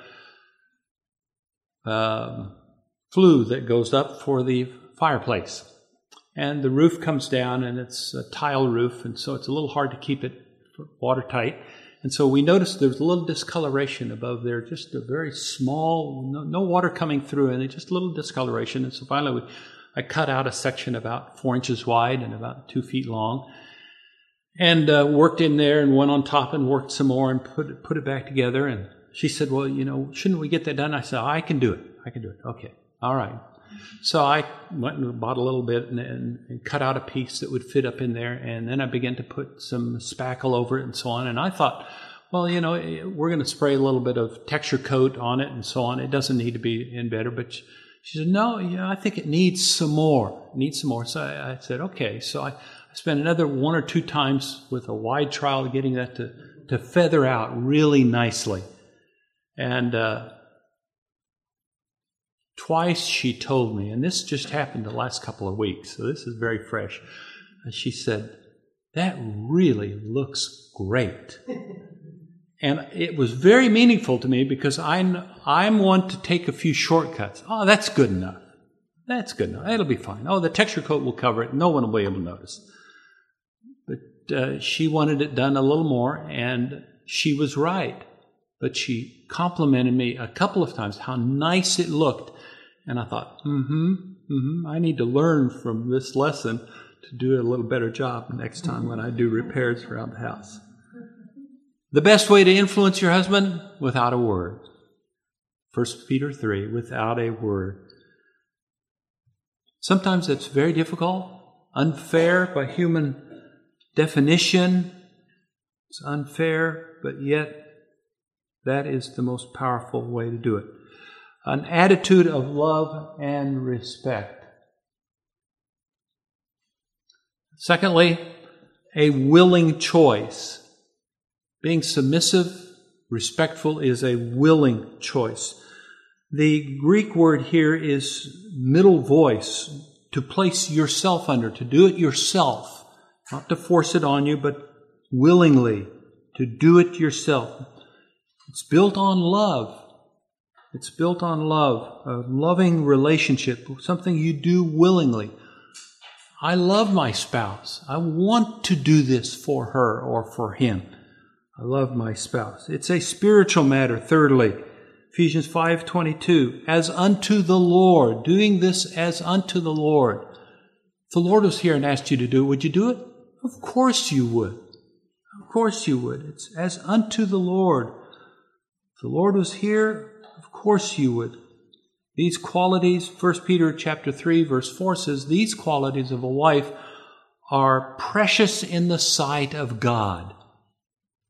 flue that goes up for the fireplace. And the roof comes down, and it's a tile roof, and so it's a little hard to keep it watertight. And so we noticed there's a little discoloration above there, just a very small, no water coming through, and just a little discoloration. And so finally I cut out a section about 4 inches wide and about 2 feet long, and worked in there and went on top and worked some more and put it back together. And she said, well, shouldn't we get that done? I said, I can do it. Okay. All right. So I went and bought a little bit and cut out a piece that would fit up in there, and then I began to put some spackle over it and so on. And I thought, well, we're going to spray a little bit of texture coat on it and so on. It doesn't need to be in better. But she said, no, I think it needs some more. So I said, okay. So I spent another 1 or 2 times with a wide trowel getting that to feather out really nicely. And twice she told me, and this just happened the last couple of weeks, so this is very fresh. And she said, that really looks great. And it was very meaningful to me because I'm one to take a few shortcuts. Oh, that's good enough. It'll be fine. Oh, the texture coat will cover it. No one will be able to notice. But she wanted it done a little more, and she was right. But she complimented me a couple of times how nice it looked. And I thought, I need to learn from this lesson to do a little better job next time when I do repairs around the house. The best way to influence your husband? Without a word. 1 Peter 3, without a word. Sometimes it's very difficult, unfair by human definition. It's unfair, but yet that is the most powerful way to do it. An attitude of love and respect. Secondly, a willing choice. Being submissive, respectful is a willing choice. The Greek word here is middle voice, to place yourself under, to do it yourself, not to force it on you, but willingly to do it yourself. It's built on love. It's built on love, a loving relationship, something you do willingly. I love my spouse. I want to do this for her or for him. I love my spouse. It's a spiritual matter. Thirdly, Ephesians 5:22, as unto the Lord, doing this as unto the Lord. If the Lord was here and asked you to do it, would you do it? Of course you would. Of course you would. It's as unto the Lord. If the Lord was here, of course you would. These qualities, 1 Peter chapter 3, verse 4 says, these qualities of a wife are precious in the sight of God.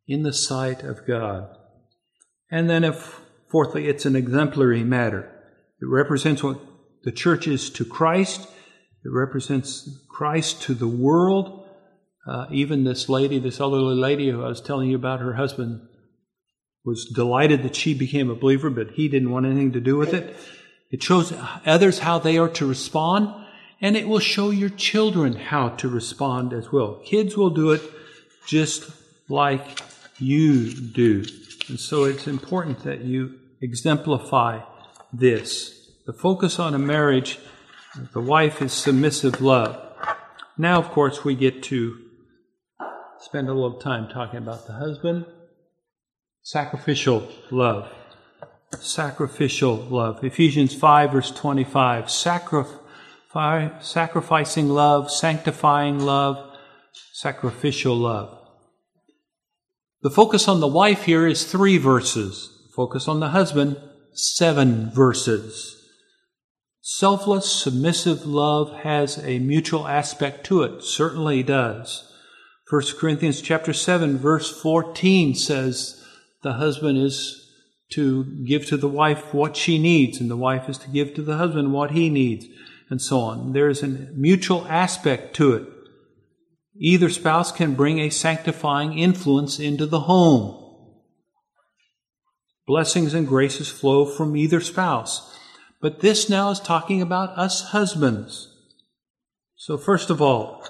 in the sight of God. And then fourthly, it's an exemplary matter. It represents what the church is to Christ. It represents Christ to the world. Even this elderly lady who I was telling you about, her husband was delighted that she became a believer, but he didn't want anything to do with it. It shows others how they are to respond, and it will show your children how to respond as well. Kids will do it just like you do. And so it's important that you exemplify this. The focus on a marriage, the wife is submissive love. Now, of course, we get to spend a little time talking about the husband. Sacrificial love. Sacrificial love. Ephesians 5, verse 25. Sacrificing love, sanctifying love, sacrificial love. The focus on the wife here is 3 verses. Focus on the husband, 7 verses. Selfless, submissive love has a mutual aspect to it. Certainly does. 1 Corinthians chapter 7, verse 14 says the husband is to give to the wife what she needs, and the wife is to give to the husband what he needs, and so on. There is a mutual aspect to it. Either spouse can bring a sanctifying influence into the home. Blessings and graces flow from either spouse. But this now is talking about us husbands. So first of all,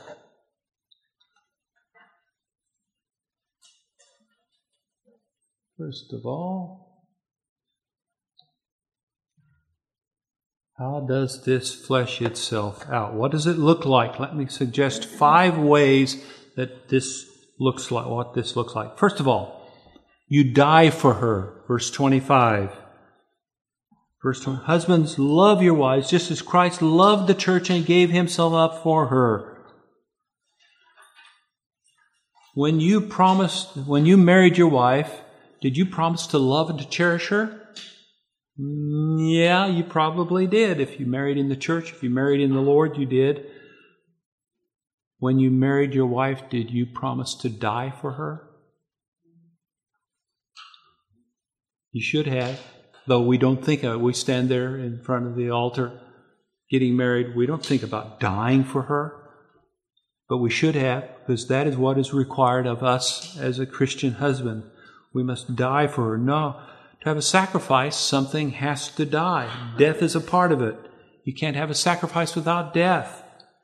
how does this flesh itself out? What does it look like? Let me suggest 5 ways that this looks like, what this looks like. First of all, you die for her. Verse 25. Verse 20, husbands, love your wives just as Christ loved the church and gave himself up for her. When you married your wife, did you promise to love and to cherish her? Yeah, you probably did. If you married in the church, if you married in the Lord, you did. When you married your wife, did you promise to die for her? You should have, though we don't think of it. We stand there in front of the altar getting married. We don't think about dying for her, but we should have, because that is what is required of us as a Christian husband. We must die for her. No. To have a sacrifice, something has to die. Death is a part of it. You can't have a sacrifice without death.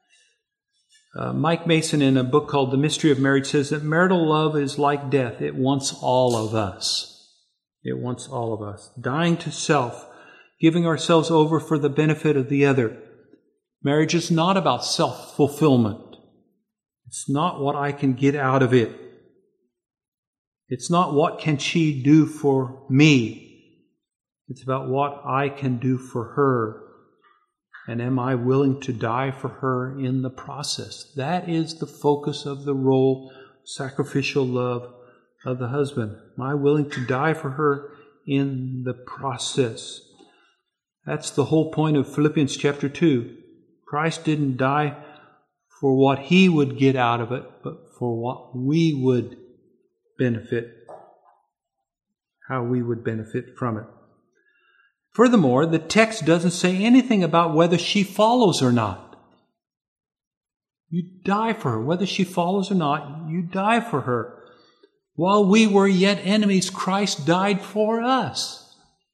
Mike Mason, in a book called The Mystery of Marriage, says that marital love is like death. It wants all of us. It wants all of us. Dying to self, giving ourselves over for the benefit of the other. Marriage is not about self-fulfillment. It's not what I can get out of it. It's not what can she do for me. It's about what I can do for her. And am I willing to die for her in the process? That is the focus of the role, sacrificial love of the husband. Am I willing to die for her in the process? That's the whole point of Philippians chapter 2. Christ didn't die for what he would get out of it, but for what we would benefit, how we would benefit from it. Furthermore, the text doesn't say anything about whether she follows or not. You die for her. Whether she follows or not, you die for her. While we were yet enemies, Christ died for us.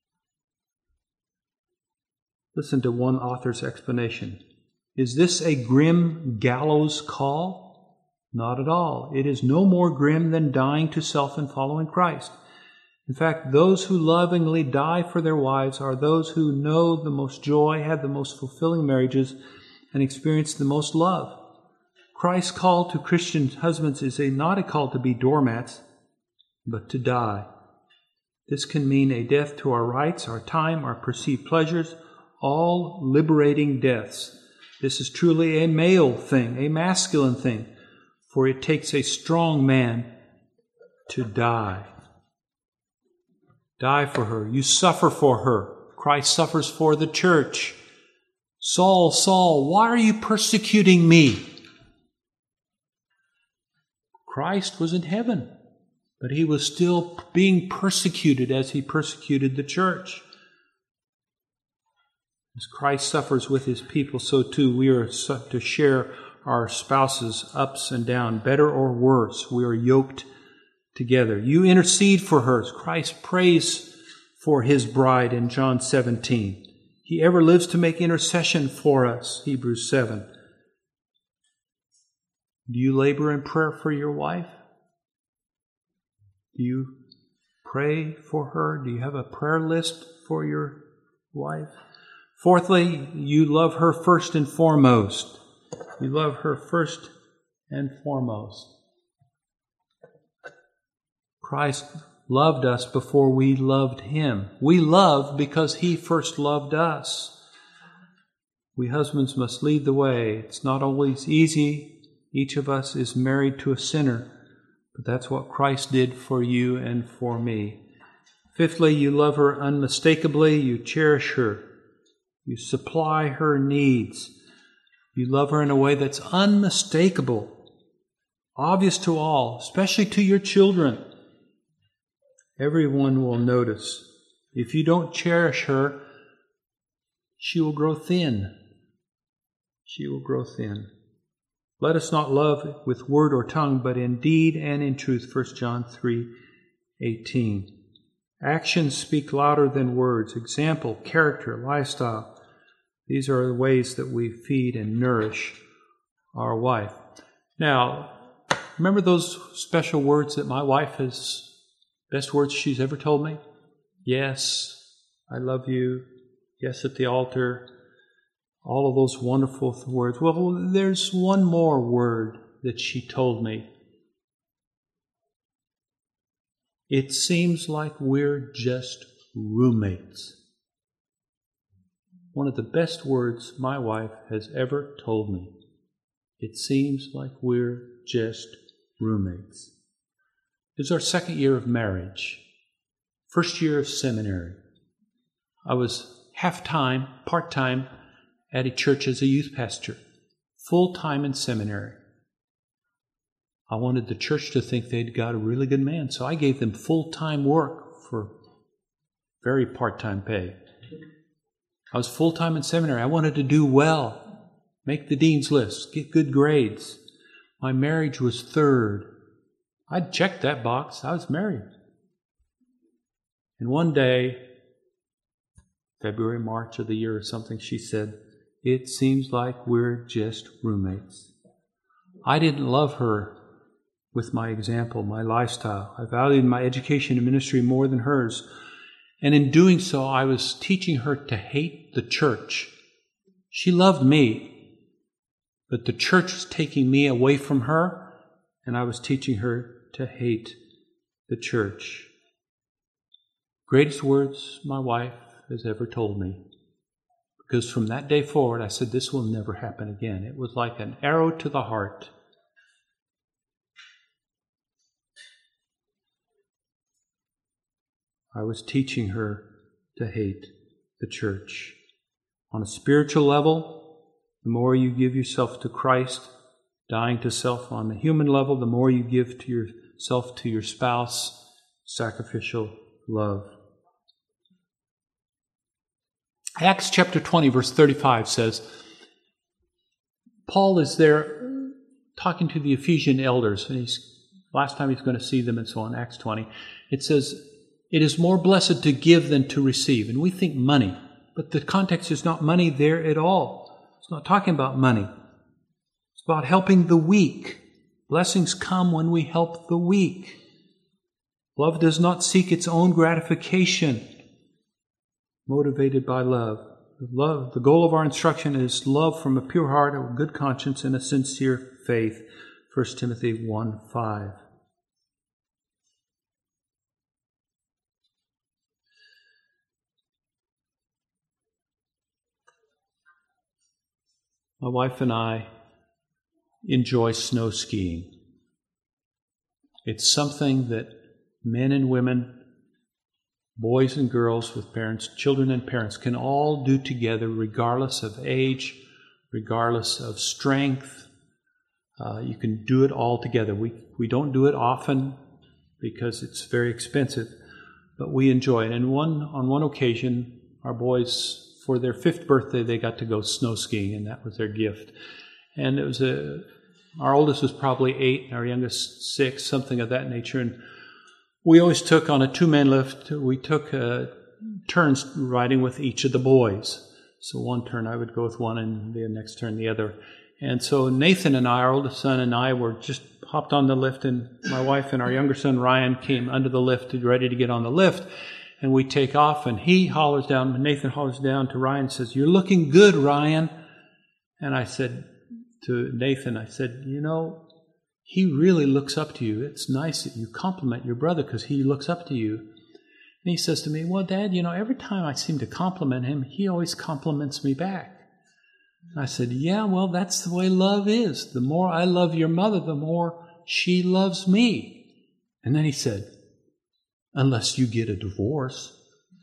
Listen to one author's explanation. Is this a grim gallows call? Not at all. It is no more grim than dying to self and following Christ. In fact, those who lovingly die for their wives are those who know the most joy, have the most fulfilling marriages, and experience the most love. Christ's call to Christian husbands is not a call to be doormats, but to die. This can mean a death to our rights, our time, our perceived pleasures, all liberating deaths. This is truly a male thing, a masculine thing. For it takes a strong man to die. Die for her. You suffer for her. Christ suffers for the church. Saul, Saul, why are you persecuting me? Christ was in heaven. but he was still being persecuted as he persecuted the church. As Christ suffers with his people, so too we are to share our spouses' ups and downs, better or worse. We are yoked together. You intercede for her. Christ prays for his bride in John 17. He ever lives to make intercession for us, Hebrews 7. Do you labor in prayer for your wife? Do you pray for her? Do you have a prayer list for your wife? Fourthly, you love her first and foremost. You love her first and foremost. Christ loved us before we loved him. We love because he first loved us. We husbands must lead the way. It's not always easy. Each of us is married to a sinner, but that's what Christ did for you and for me. Fifthly, you love her unmistakably. You cherish her. You supply her needs. You love her in a way that's unmistakable, obvious to all, especially to your children. Everyone will notice. If you don't cherish her, she will grow thin. She will grow thin. Let us not love with word or tongue, but in deed and in truth. 1 John 3:18. Actions speak louder than words. Example, character, lifestyle. These are the ways that we feed and nourish our wife. Now, remember those special words that my wife has, best words she's ever told me? Yes, I love you. Yes, at the altar. All of those wonderful words. Well, there's one more word that she told me. It seems like we're just roommates. One of the best words my wife has ever told me. It seems like we're just roommates. It's our second year of marriage. First year of seminary. I was half-time, part-time at a church as a youth pastor. Full-time in seminary. I wanted the church to think they'd got a really good man, so I gave them full-time work for very part-time pay. I was full-time in seminary. I wanted to do well, make the dean's list, get good grades. My marriage was third. I'd checked that box. I was married. And one day, February, March of the year or something, she said, "It seems like we're just roommates." I didn't love her with my example, my lifestyle. I valued my education and ministry more than hers. And in doing so, I was teaching her to hate the church. She loved me, but the church was taking me away from her, and I was teaching her to hate the church. Greatest words my wife has ever told me. Because from that day forward, I said, this will never happen again. It was like an arrow to the heart. I was teaching her to hate the church. On a spiritual level, the more you give yourself to Christ, dying to self. On the human level, the more you give to yourself to your spouse, sacrificial love. Acts chapter 20, verse 35 says, Paul is there talking to the Ephesian elders, and last time he's going to see them and so on, Acts 20. It says, it is more blessed to give than to receive. And we think money, but the context is not money there at all. It's not talking about money. It's about helping the weak. Blessings come when we help the weak. Love does not seek its own gratification, motivated by love. The goal of our instruction is love from a pure heart, a good conscience, and a sincere faith. 1 Timothy 1:5. My wife and I enjoy snow skiing. It's something that men and women, boys and girls with parents, children and parents can all do together regardless of age, regardless of strength. You can do it all together. We don't do it often because it's very expensive. But we enjoy it. And on one occasion, our boys, for their 5th birthday, they got to go snow skiing, and that was their gift. And it was our oldest was probably 8, and our youngest 6, something of that nature. And we always took on a 2-man lift. We took turns riding with each of the boys. So one turn I would go with one, and the next turn the other. And so Nathan and I, our oldest son and I, were just hopped on the lift, and my wife and our younger son Ryan came under the lift, ready to get on the lift. And we take off, and Nathan hollers down to Ryan and says, "You're looking good, Ryan." And I said to Nathan, he really looks up to you. It's nice that you compliment your brother because he looks up to you. And he says to me, "Well, Dad, every time I seem to compliment him, he always compliments me back." And I said, "Yeah, well, that's the way love is. The more I love your mother, the more she loves me." And then he said, "Unless you get a divorce."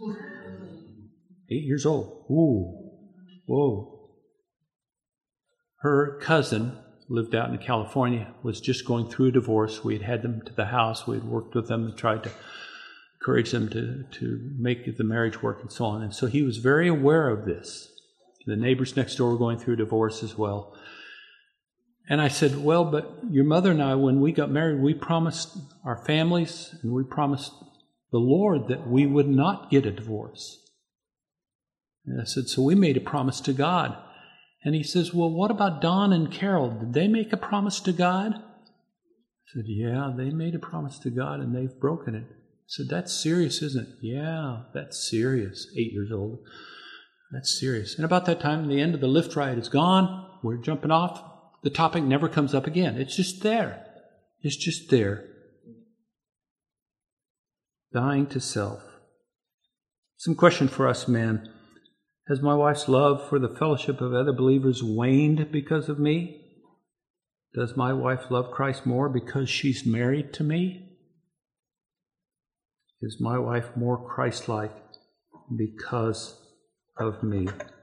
8 years old. Ooh, whoa. Her cousin lived out in California, was just going through a divorce. We had them to the house. We had worked with them and tried to encourage them to make the marriage work and so on. And so he was very aware of this. The neighbors next door were going through a divorce as well. And I said, "Well, but your mother and I, when we got married, we promised our families and we promised the Lord that we would not get a divorce." And I said, "So we made a promise to God." And he says, "Well, what about Don and Carol? Did they make a promise to God?" I said, "Yeah, they made a promise to God and they've broken it." I said, "That's serious, isn't it?" "Yeah, that's serious." 8 years old. That's serious. And about that time, the end of the lift ride is gone. We're jumping off. The topic never comes up again. It's just there. It's just there. Dying to self. Some question for us men. Has my wife's love for the fellowship of other believers waned because of me? Does my wife love Christ more because she's married to me? Is my wife more Christ-like because of me?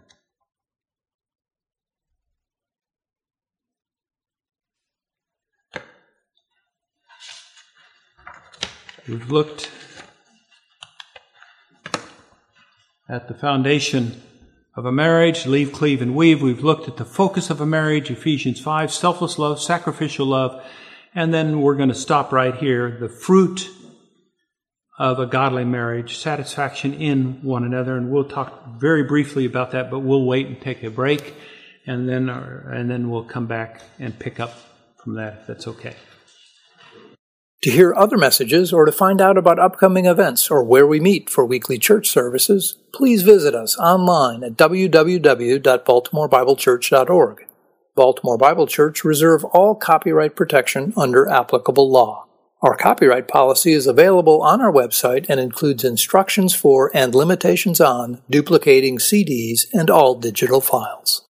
We've looked at the foundation of a marriage, leave, cleave, and weave. We've looked at the focus of a marriage, Ephesians 5, selfless love, sacrificial love, and then we're going to stop right here. The fruit of a godly marriage, satisfaction in one another, and we'll talk very briefly about that, but we'll wait and take a break, and then we'll come back and pick up from that, if that's okay. To hear other messages or to find out about upcoming events or where we meet for weekly church services, please visit us online at www.baltimorebiblechurch.org. Baltimore Bible Church reserve all copyright protection under applicable law. Our copyright policy is available on our website and includes instructions for and limitations on duplicating CDs and all digital files.